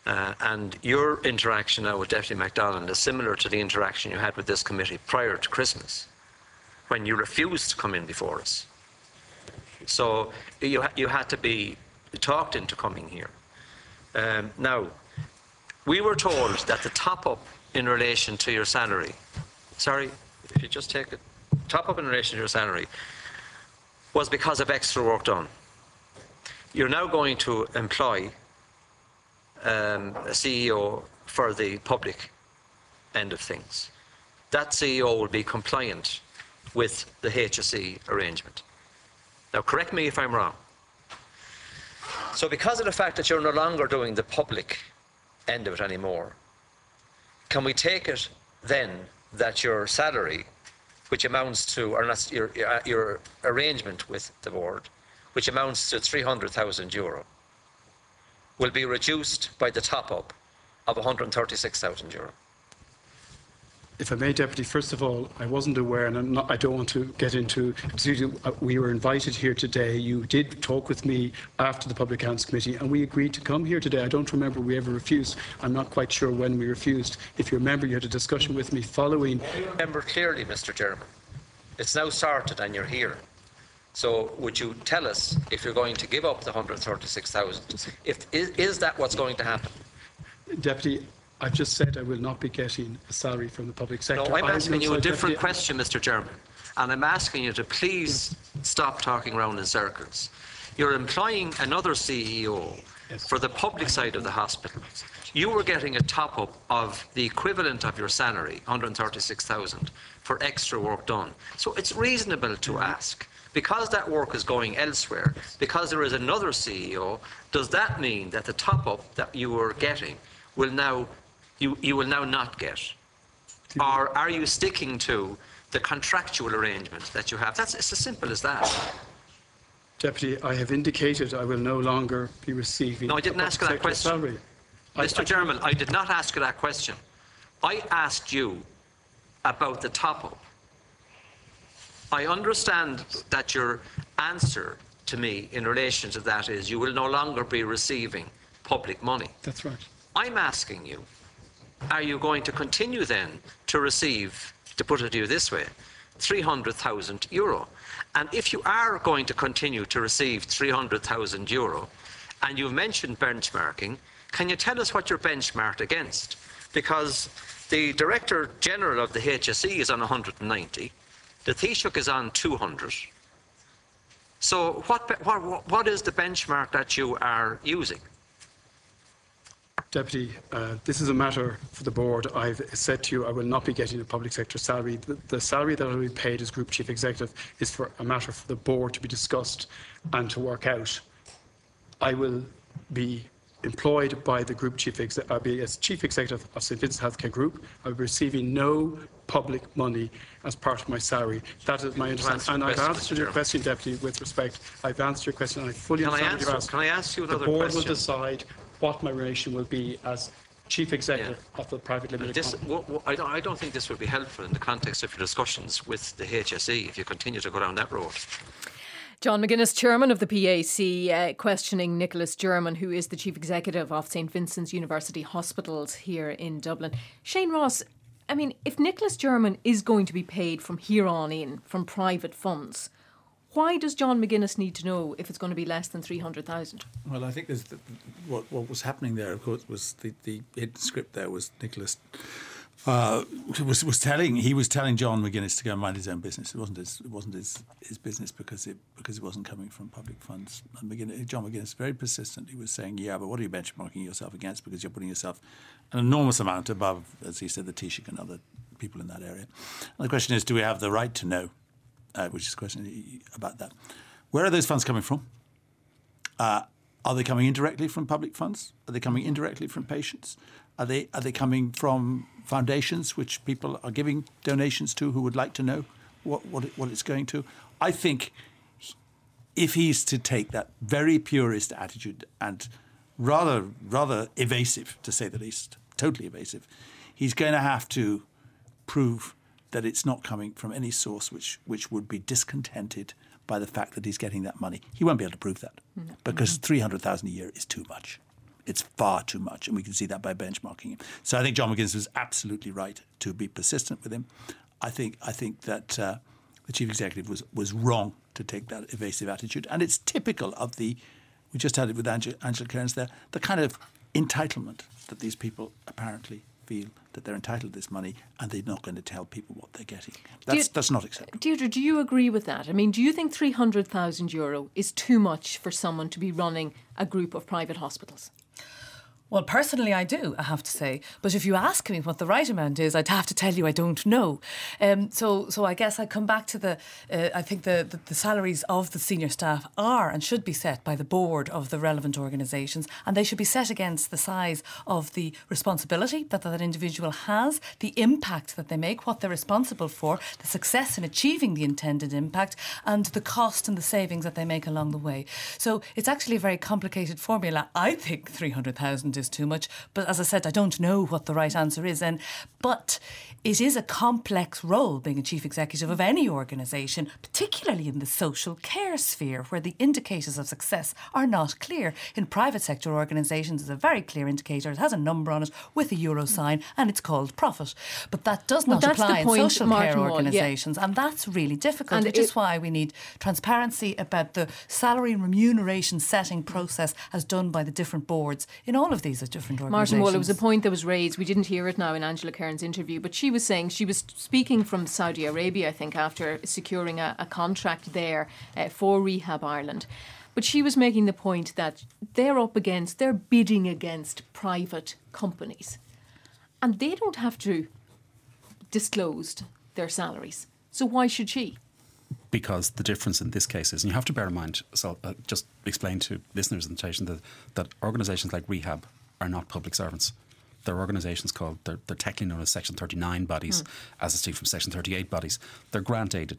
Speaker 7: Uh, and your interaction now with Deputy MacDonald is similar to the interaction you had with this committee prior to Christmas, when you refused to come in before us. So you, ha you had to be talked into coming here. Um, now, we were told that the top-up in relation to your salary, sorry, if you just take it, top-up in relation to your salary, was because of extra work done. You're now going to employ um, a C E O for the public end of things. That C E O will be compliant with the H S E arrangement. Now, correct me if I'm wrong. So because of the fact that you're no longer doing the public end of it anymore, can we take it then that your salary, which amounts to, or not, your, your arrangement with the board, which amounts to three hundred thousand euro, will be reduced by the top-up of one hundred thirty-six thousand euro?
Speaker 15: If I may, Deputy, first of all, I wasn't aware, and I'm not, I don't want to get into, we were invited here today. You did talk with me after the Public Accounts Committee, and we agreed to come here today. I don't remember we ever refused. I'm not quite sure when we refused. If you remember, you had a discussion with me following.
Speaker 7: I remember clearly, Mister Chairman. It's now started and you're here. So would you tell us if you're going to give up the one hundred thirty-six thousand? If, is, is that what's going to happen?
Speaker 15: Deputy, I've just said I will not be getting a salary from the public sector.
Speaker 7: No, I'm asking you a different
Speaker 15: Deputy,
Speaker 7: question, Mister Chairman, and I'm asking you to please stop talking around in circles. You're employing another C E O yes. for the public side of the hospital. You were getting a top-up of the equivalent of your salary, one hundred thirty-six thousand, for extra work done. So it's reasonable to ask, because that work is going elsewhere, because there is another C E O, does that mean that the top-up that you were getting will now You, you will now not get? Or are you sticking to the contractual arrangement that you have? That's, it's as simple as that.
Speaker 15: Deputy, I have indicated I will no longer be receiving.
Speaker 7: No, I didn't ask you that question.
Speaker 15: Salary.
Speaker 7: Mister I, Chairman, I did not ask you that question. I asked you about the top-up. I understand that your answer to me in relation to that is you will no longer be receiving public money.
Speaker 15: That's right.
Speaker 7: I'm asking you, are you going to continue then to receive, to put it to you this way, three hundred thousand euro? And if you are going to continue to receive three hundred thousand euro, and you've mentioned benchmarking, can you tell us what you're benchmarked against? Because the Director General of the H S E is on one hundred ninety, the Taoiseach is on two hundred. So what, what, what is the benchmark that you are using?
Speaker 15: Deputy, uh, this is a matter for the board. I've said to you I will not be getting a public sector salary. The, the salary that I will be paid as Group Chief Executive is for a matter for the board to be discussed and to work out. I will be employed by the Group Chief Executive, I'll be as Chief Executive of Saint Vincent's Healthcare Group. I'll be receiving no public money as part of my salary. That is my understanding. And I've answered your question, Deputy, with respect. I've answered your question and I fully
Speaker 7: can
Speaker 15: understand
Speaker 7: I answer,
Speaker 15: your answer.
Speaker 7: Can I ask you another
Speaker 15: question? The board
Speaker 7: question?
Speaker 15: will decide what my relation will be as Chief Executive yeah. of the private limited
Speaker 7: this,
Speaker 15: company.
Speaker 7: w w I, don't, I don't think this would be helpful in the context of your discussions with the H S E if you continue to go down that road.
Speaker 1: John McGuinness, Chairman of the P A C, uh, questioning Nicholas German, who is the Chief Executive of Saint Vincent's University Hospitals here in Dublin. Shane Ross, I mean, if Nicholas German is going to be paid from here on in from private funds, why does John McGuinness need to know if it's going to be less than three hundred thousand?
Speaker 6: Well, I think there's the, what, what was happening there, of course, was the, the hidden script there was Nicholas uh, was was telling he was telling John McGuinness to go and mind his own business. It wasn't his it wasn't his, his business because it because it wasn't coming from public funds. And McGuinness, John McGuinness, very persistent. He was saying, "Yeah, but what are you benchmarking yourself against? Because you're putting yourself an enormous amount above, as he said, the Taoiseach and other people in that area." And the question is, do we have the right to know? Uh, which is a question about that. Where are those funds coming from? Uh, are they coming indirectly from public funds? Are they coming indirectly from patients? Are they are they coming from foundations which people are giving donations to who would like to know what what, it, what it's going to? I think if he's to take that very purist attitude and rather rather evasive, to say the least, totally evasive, he's going to have to prove that it's not coming from any source which which would be discontented by the fact that he's getting that money. He won't be able to prove that, no. because three hundred thousand a year is too much. It's far too much, and we can see that by benchmarking him. So I think John McGuinness was absolutely right to be persistent with him. I think I think that uh, the chief executive was was wrong to take that evasive attitude, and it's typical of the. We just had it with Angela, Angela Cairns there. The kind of entitlement that these people apparently feel that they're entitled to this money, and they're not going to tell people what they're getting. That's
Speaker 1: you,
Speaker 6: that's not acceptable.
Speaker 1: Deirdre, do you agree with that? I mean, do you think three hundred thousand euro is too much for someone to be running a group of private hospitals?
Speaker 12: Well, personally, I do, I have to say. But if you ask me what the right amount is, I'd have to tell you I don't know. Um, so so I guess I come back to the, uh, I think the, the, the salaries of the senior staff are and should be set by the board of the relevant organisations, and they should be set against the size of the responsibility that that individual has, the impact that they make, what they're responsible for, the success in achieving the intended impact, and the cost and the savings that they make along the way. So it's actually a very complicated formula. I think three hundred thousand is too much, but as I said, I don't know what the right answer is. And but it is a complex role being a chief executive of any organisation, particularly in the social care sphere, where the indicators of success are not clear. In private sector organisations, it's a very clear indicator. It has a number on it with a euro sign, and it's called profit. But that does
Speaker 1: well,
Speaker 12: not apply in social
Speaker 1: Martin
Speaker 12: care
Speaker 1: Wall,
Speaker 12: organisations,
Speaker 1: yeah.
Speaker 12: and that's really difficult,
Speaker 1: and
Speaker 12: which it, is why we need transparency about the salary and remuneration setting process as done by the different boards in all of these different organisations.
Speaker 1: Martin Wall, it was a point that was raised. We didn't hear it now in Angela Cairns' interview, but she was saying, she was speaking from Saudi Arabia, I think, after securing a, a contract there uh, for Rehab Ireland. But she was making the point that they're up against, they're bidding against private companies. And they don't have to disclose their salaries. So why should she?
Speaker 10: Because the difference in this case is, and you have to bear in mind, so uh, just explain to listeners in the station that, that organisations like Rehab are not public servants. They're organisations called, they're, they're technically known as Section thirty-nine bodies, mm. as distinct from Section thirty-eight bodies. They're grant aided.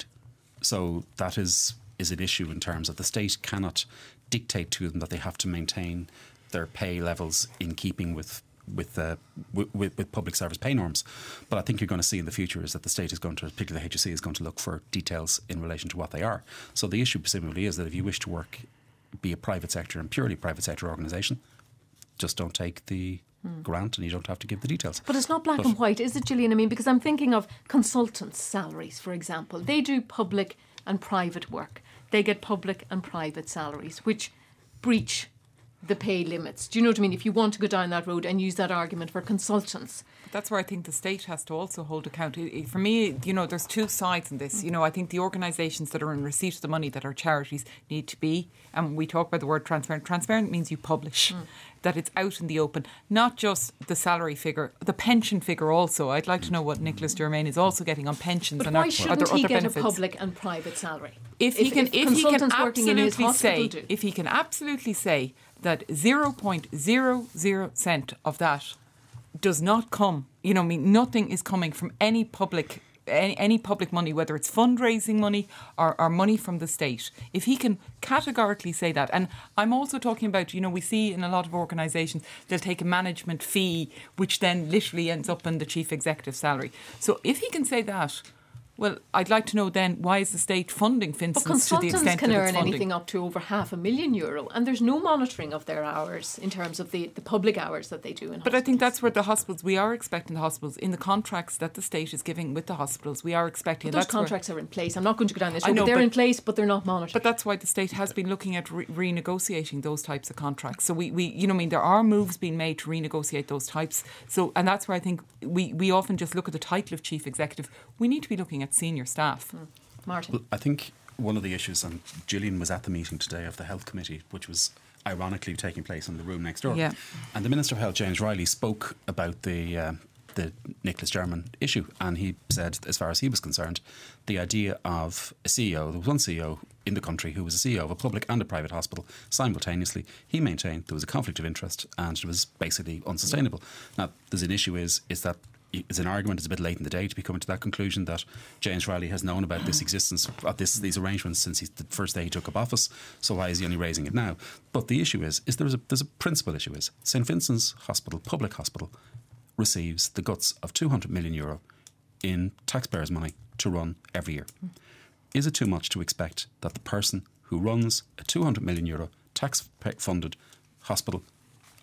Speaker 10: So that is, is an issue in terms of the state cannot dictate to them that they have to maintain their pay levels in keeping with with, uh, with, with public service pay norms. But I think you're going to see in the future is that the state is going to, particularly the H S C, is going to look for details in relation to what they are. So the issue presumably is that if you wish to work, be a private sector and purely private sector organisation, just don't take the hmm. grant and you don't have to give the details.
Speaker 1: But it's not black
Speaker 10: but
Speaker 1: and white, is it, Gillian? I mean, because I'm thinking of consultants' salaries, for example. They do public and private work. They get public and private salaries, which breach the pay limits. Do you know what I mean? If you want to go down that road and use that argument for consultants.
Speaker 11: But that's where I think the state has to also hold account. For me, you know, there's two sides in this. You know, I think the organisations that are in receipt of the money that are charities need to be, and we talk about the word transparent. Transparent means you publish, mm. that it's out in the open, not just the salary figure, the pension figure also. I'd like to know what Nicholas Germain is also getting on pensions
Speaker 1: but
Speaker 11: and
Speaker 1: why
Speaker 11: other,
Speaker 1: shouldn't
Speaker 11: other
Speaker 1: he get
Speaker 11: benefits.
Speaker 1: a public and private salary?
Speaker 11: If he
Speaker 1: if,
Speaker 11: can,
Speaker 1: if,
Speaker 11: if he can absolutely say,
Speaker 1: do.
Speaker 11: if he can absolutely say that zero point zero zero cent of that does not come, you know, I mean, nothing is coming from any public, any, any public money, whether it's fundraising money or, or money from the state. If he can categorically say that, and I'm also talking about, you know, we see in a lot of organisations they'll take a management fee, which then literally ends up in the chief executive salary. So if he can say that, well, I'd like to know then, why is the state funding Finson's to the extent that it's funding?
Speaker 1: But consultants can earn anything up to over half a million euro, and there's no monitoring of their hours in terms of the, the public hours that they do in
Speaker 11: But
Speaker 1: hospitals.
Speaker 11: I think that's where the hospitals, we are expecting the hospitals, in the contracts that the state is giving with the hospitals, we are expecting...
Speaker 1: But those
Speaker 11: that's
Speaker 1: contracts are in place. I'm not going to go down this road,
Speaker 11: I know,
Speaker 1: but they're
Speaker 11: but,
Speaker 1: in place, but they're not monitored.
Speaker 11: But that's why the state has been looking at re- renegotiating those types of contracts. So we, we, you know, I mean, there are moves being made to renegotiate those types. So, and that's where I think we, we often just look at the title of chief executive. We need to be looking at senior staff.
Speaker 1: Mm. Martin.
Speaker 10: Well, I think one of the issues, and Gillian was at the meeting today of the Health Committee, which was ironically taking place in the room next door.
Speaker 11: Yeah.
Speaker 10: And the Minister of Health, James Riley, spoke about the uh, the Nicholas Germain issue, and he said, as far as he was concerned, the idea of a C E O, there was one C E O in the country who was a C E O of a public and a private hospital simultaneously. He maintained there was a conflict of interest and it was basically unsustainable. Now, there's an issue is is that it's an argument, it's a bit late in the day to be coming to that conclusion that James Riley has known about this existence of this, these arrangements since he's the first day he took up office, so why is he only raising it now? But the issue is, is there's a, there's a principal issue is Saint Vincent's Hospital, public hospital, receives the guts of two hundred million euro in taxpayers' money to run every year. Mm. Is it too much to expect that the person who runs a two hundred million euro tax-funded hospital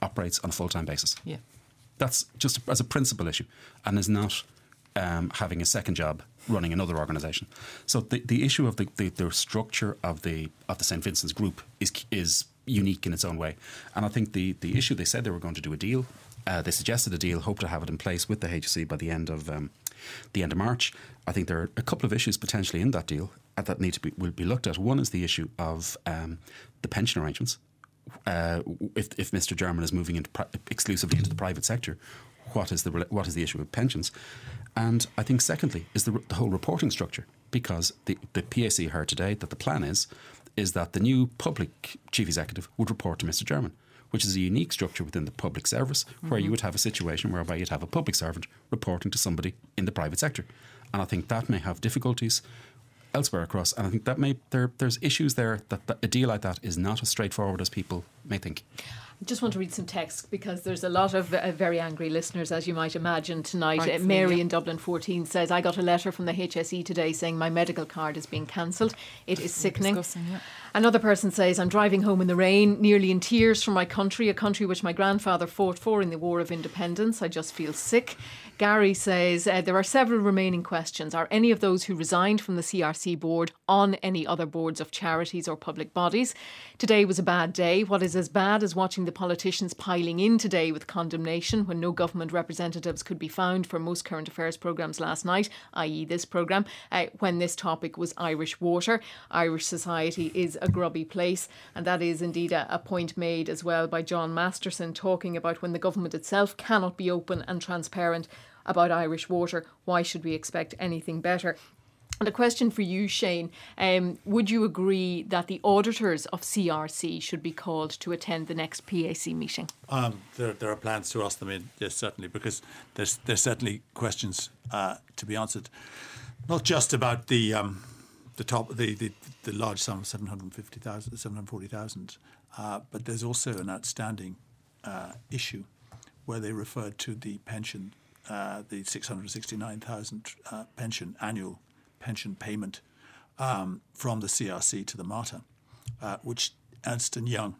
Speaker 10: operates on a full-time basis.
Speaker 11: Yeah.
Speaker 10: That's just as a principal issue, and is not um, having a second job running another organisation. So the, the issue of the, the, the structure of the of the Saint Vincent's group is is unique in its own way. And I think the, the issue, they said they were going to do a deal. Uh, they suggested a deal, hope to have it in place with the H S E by the end of um, the end of March. I think there are a couple of issues potentially in that deal that need to be will be looked at. One is the issue of um, the pension arrangements. Uh, if if Mister German is moving into pri- exclusively into the private sector, what is the what is the issue of pensions? And I think secondly is the, the whole reporting structure, because the, the P A C heard today that the plan is is that the new public chief executive would report to Mister German, which is a unique structure within the public service, where mm-hmm. you would have a situation whereby you'd have a public servant reporting to somebody in the private sector. And I think that may have difficulties elsewhere across, and I think that may there there's issues there that, that a deal like that is not as straightforward as people may think. I
Speaker 1: just want to read some text, because there's a lot of uh, very angry listeners, as you might imagine, tonight.
Speaker 11: Right,
Speaker 1: uh, Mary
Speaker 11: yeah.
Speaker 1: in Dublin fourteen says, I got a letter from the H S E today saying my medical card is being cancelled. It is sickening.
Speaker 11: Yeah.
Speaker 1: Another person says, I'm driving home in the rain, nearly in tears from my country, a country which my grandfather fought for in the War of Independence. I just feel sick. Gary says, uh, there are several remaining questions. Are any of those who resigned from the C R C board on any other boards of charities or public bodies? Today was a bad day. What is as bad as watching the politicians piling in today with condemnation when no government representatives could be found for most current affairs programmes last night, that is this programme, uh, when this topic was Irish water. Irish society is a grubby place, and that is indeed a, a point made as well by John Masterson, talking about when the government itself cannot be open and transparent about Irish water, why should we expect anything better? And a question for you, Shane. Um, would you agree that the auditors of C R C should be called to attend the next P A C meeting?
Speaker 6: Um, there, there are plans to ask them in, yes, certainly, because there's there's certainly questions uh, to be answered, not just about the um, the top the, the the large sum of seven hundred fifty thousand, seven hundred forty thousand, uh, but there's also an outstanding uh, issue where they referred to the pension, uh, the six hundred sixty-nine thousand uh, pension annual. pension payment um, from the C R C to the Marta, uh, which Ernst and Young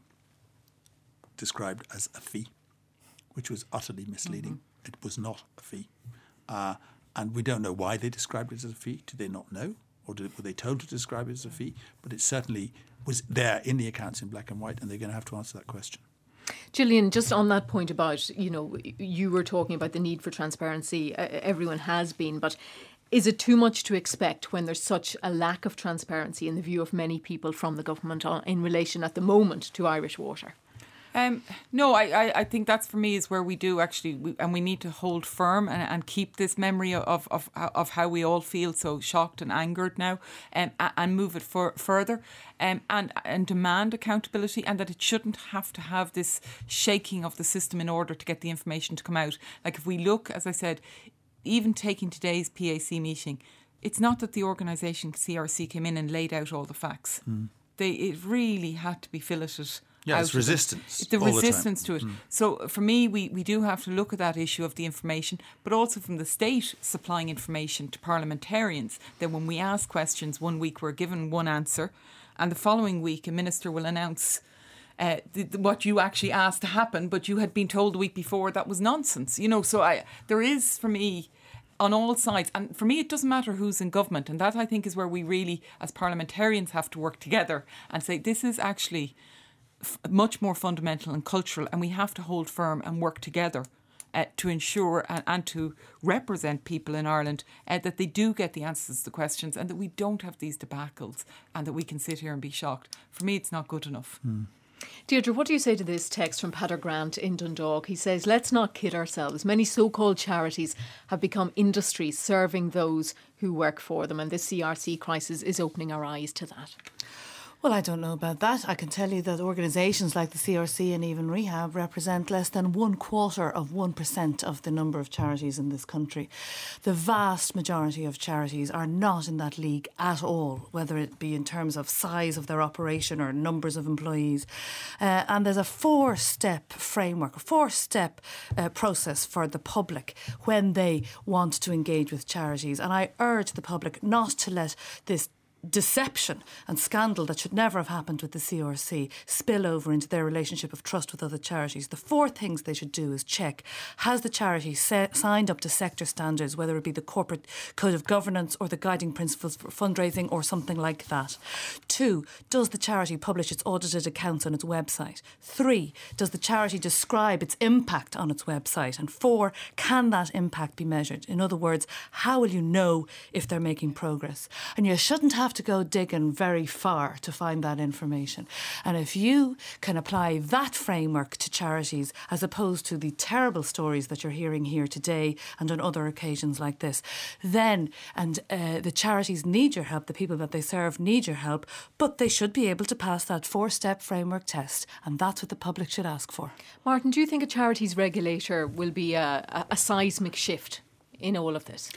Speaker 6: described as a fee, which was utterly misleading. Mm-hmm. It was not a fee. Uh, and we don't know why they described it as a fee. Did they not know? Or did, were they told to describe it as a fee? But it certainly was there in the accounts in black and white, and they're going to have to answer that question.
Speaker 1: Gillian, just on that point about, you know, you were talking about the need for transparency. Uh, everyone has been, but is it too much to expect when there's such a lack of transparency in the view of many people from the government on, in relation at the moment to Irish water?
Speaker 11: Um, no, I, I, I think that's for me is where we do actually, we, and we need to hold firm and, and keep this memory of, of of how we all feel so shocked and angered now, um, and move it for, further, um, and and demand accountability, and that it shouldn't have to have this shaking of the system in order to get the information to come out. Like if we look, as I said, even taking today's P A C meeting, it's not that the organisation C R C came in and laid out all the facts. Mm. They it really had to be filleted.
Speaker 6: Yeah, it's resistance.
Speaker 11: The resistance to it.
Speaker 6: Mm.
Speaker 11: So for me, we, we do have to look at that issue of the information, but also from the state supplying information to parliamentarians. Then when we ask questions, one week we're given one answer, and the following week a minister will announce uh, the, the, what you actually asked to happen, but you had been told the week before that was nonsense. You know, so I there is for me, on all sides. And for me, it doesn't matter who's in government. And that, I think, is where we really, as parliamentarians, have to work together and say, this is actually f- much more fundamental and cultural, and we have to hold firm and work together uh, to ensure and, and to represent people in Ireland uh, that they do get the answers to the questions, and that we don't have these debacles and that we can sit here and be shocked. For me, it's not good enough.
Speaker 6: Mm.
Speaker 1: Deirdre, what do you say to this text from Peter Grant in Dundalk? He says, let's not kid ourselves. Many so-called charities have become industries serving those who work for them, and this C R C crisis is opening our eyes to that.
Speaker 12: Well, I don't know about that. I can tell you that organisations like the C R C and even Rehab represent less than one quarter of one percent of the number of charities in this country. The vast majority of charities are not in that league at all, whether it be in terms of size of their operation or numbers of employees. Uh, and there's a four-step framework, a four-step uh, process for the public when they want to engage with charities. And I urge the public not to let this deception and scandal that should never have happened with the C R C spill over into their relationship of trust with other charities, the four things they should do is check: has the charity se- signed up to sector standards, whether it be the corporate code of governance or the guiding principles for fundraising or something like that? Two, does the charity publish its audited accounts on its website? Three, does the charity describe its impact on its website? And four, can that impact be measured? In other words, how will you know if they're making progress? And you shouldn't have to go digging very far to find that information. And if you can apply that framework to charities as opposed to the terrible stories that you're hearing here today and on other occasions like this, then, and uh, the charities need your help, the people that they serve need your help, but they should be able to pass that four-step framework test, and that's what the public should ask for.
Speaker 1: Martin, do you think a charities regulator will be a, a, a seismic shift in all of this?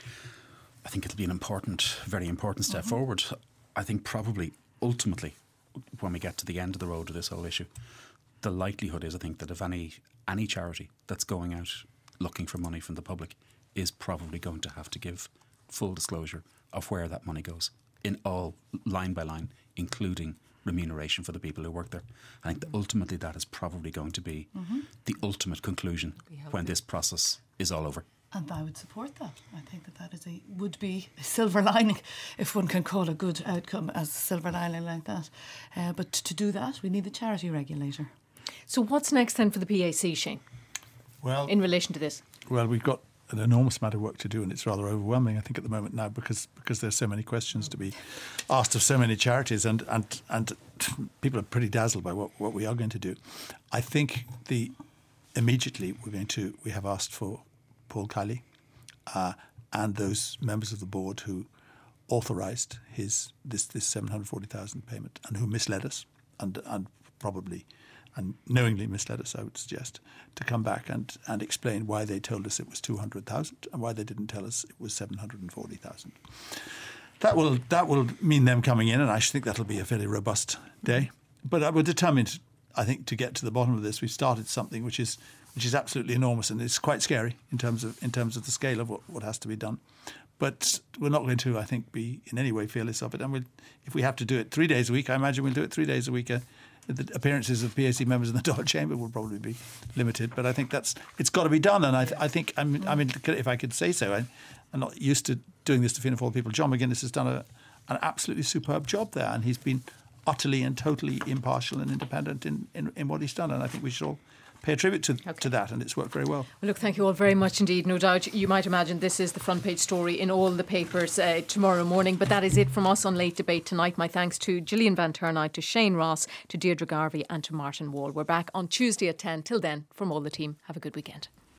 Speaker 10: I think it'll be an important, very important step
Speaker 1: Mm-hmm.
Speaker 10: forward. I think probably, ultimately, when we get to the end of the road of this whole issue, the likelihood is, I think, that if any any charity that's going out looking for money from the public is probably going to have to give full disclosure of where that money goes, in all, line by line, including remuneration for the people who work there. I think that ultimately that is probably going to be mm-hmm. the ultimate conclusion when this process is all over.
Speaker 12: And I would support that. I think that that is a would be a silver lining, if one can call a good outcome as a silver lining like that. Uh, but to do that, we need the charity regulator.
Speaker 1: So what's next then for the P A C, Shane?
Speaker 6: Well,
Speaker 1: in relation to this?
Speaker 6: Well, we've got an enormous amount of work to do, and it's rather overwhelming, I think, at the moment now, because because there's so many questions to be asked of so many charities, and and, and people are pretty dazzled by what, what we are going to do. I think the immediately we're going to we have asked for Paul Kiely uh, and those members of the board who authorised his this this seven hundred forty thousand payment and who misled us and and probably and knowingly misled us, I would suggest, to come back and, and explain why they told us it was two hundred thousand and why they didn't tell us it was seven hundred forty thousand. That will that will mean them coming in, and I think that'll be a fairly robust day. But we're determined, I think, to get to the bottom of this. We've started something which is which is absolutely enormous, and it's quite scary in terms of in terms of the scale of what, what has to be done. But we're not going to, I think, be in any way fearless of it. And we'll, if we have to do it three days a week, I imagine we'll do it three days a week. Uh, the appearances of P A C members in the Dáil Chamber will probably be limited, but I think that's it's got to be done. And I, th- I think, I mean, I mean, if I could say so, I, I'm not used to doing this to Fianna Fáil people. John McGuinness has done a, an absolutely superb job there, and he's been utterly and totally impartial and independent in, in, in what he's done. And I think we should all pay a tribute to, okay. to that, and it's worked very well.
Speaker 1: Well, look, thank you all very much indeed. No doubt you might imagine this is the front page story in all the papers uh, tomorrow morning, but that is it from us on Late Debate tonight. My thanks to Gillian Van Turnhout, to Shane Ross, to Deirdre Garvey and to Martin Wall. We're back on Tuesday at ten. Till then, from all the team, have a good weekend.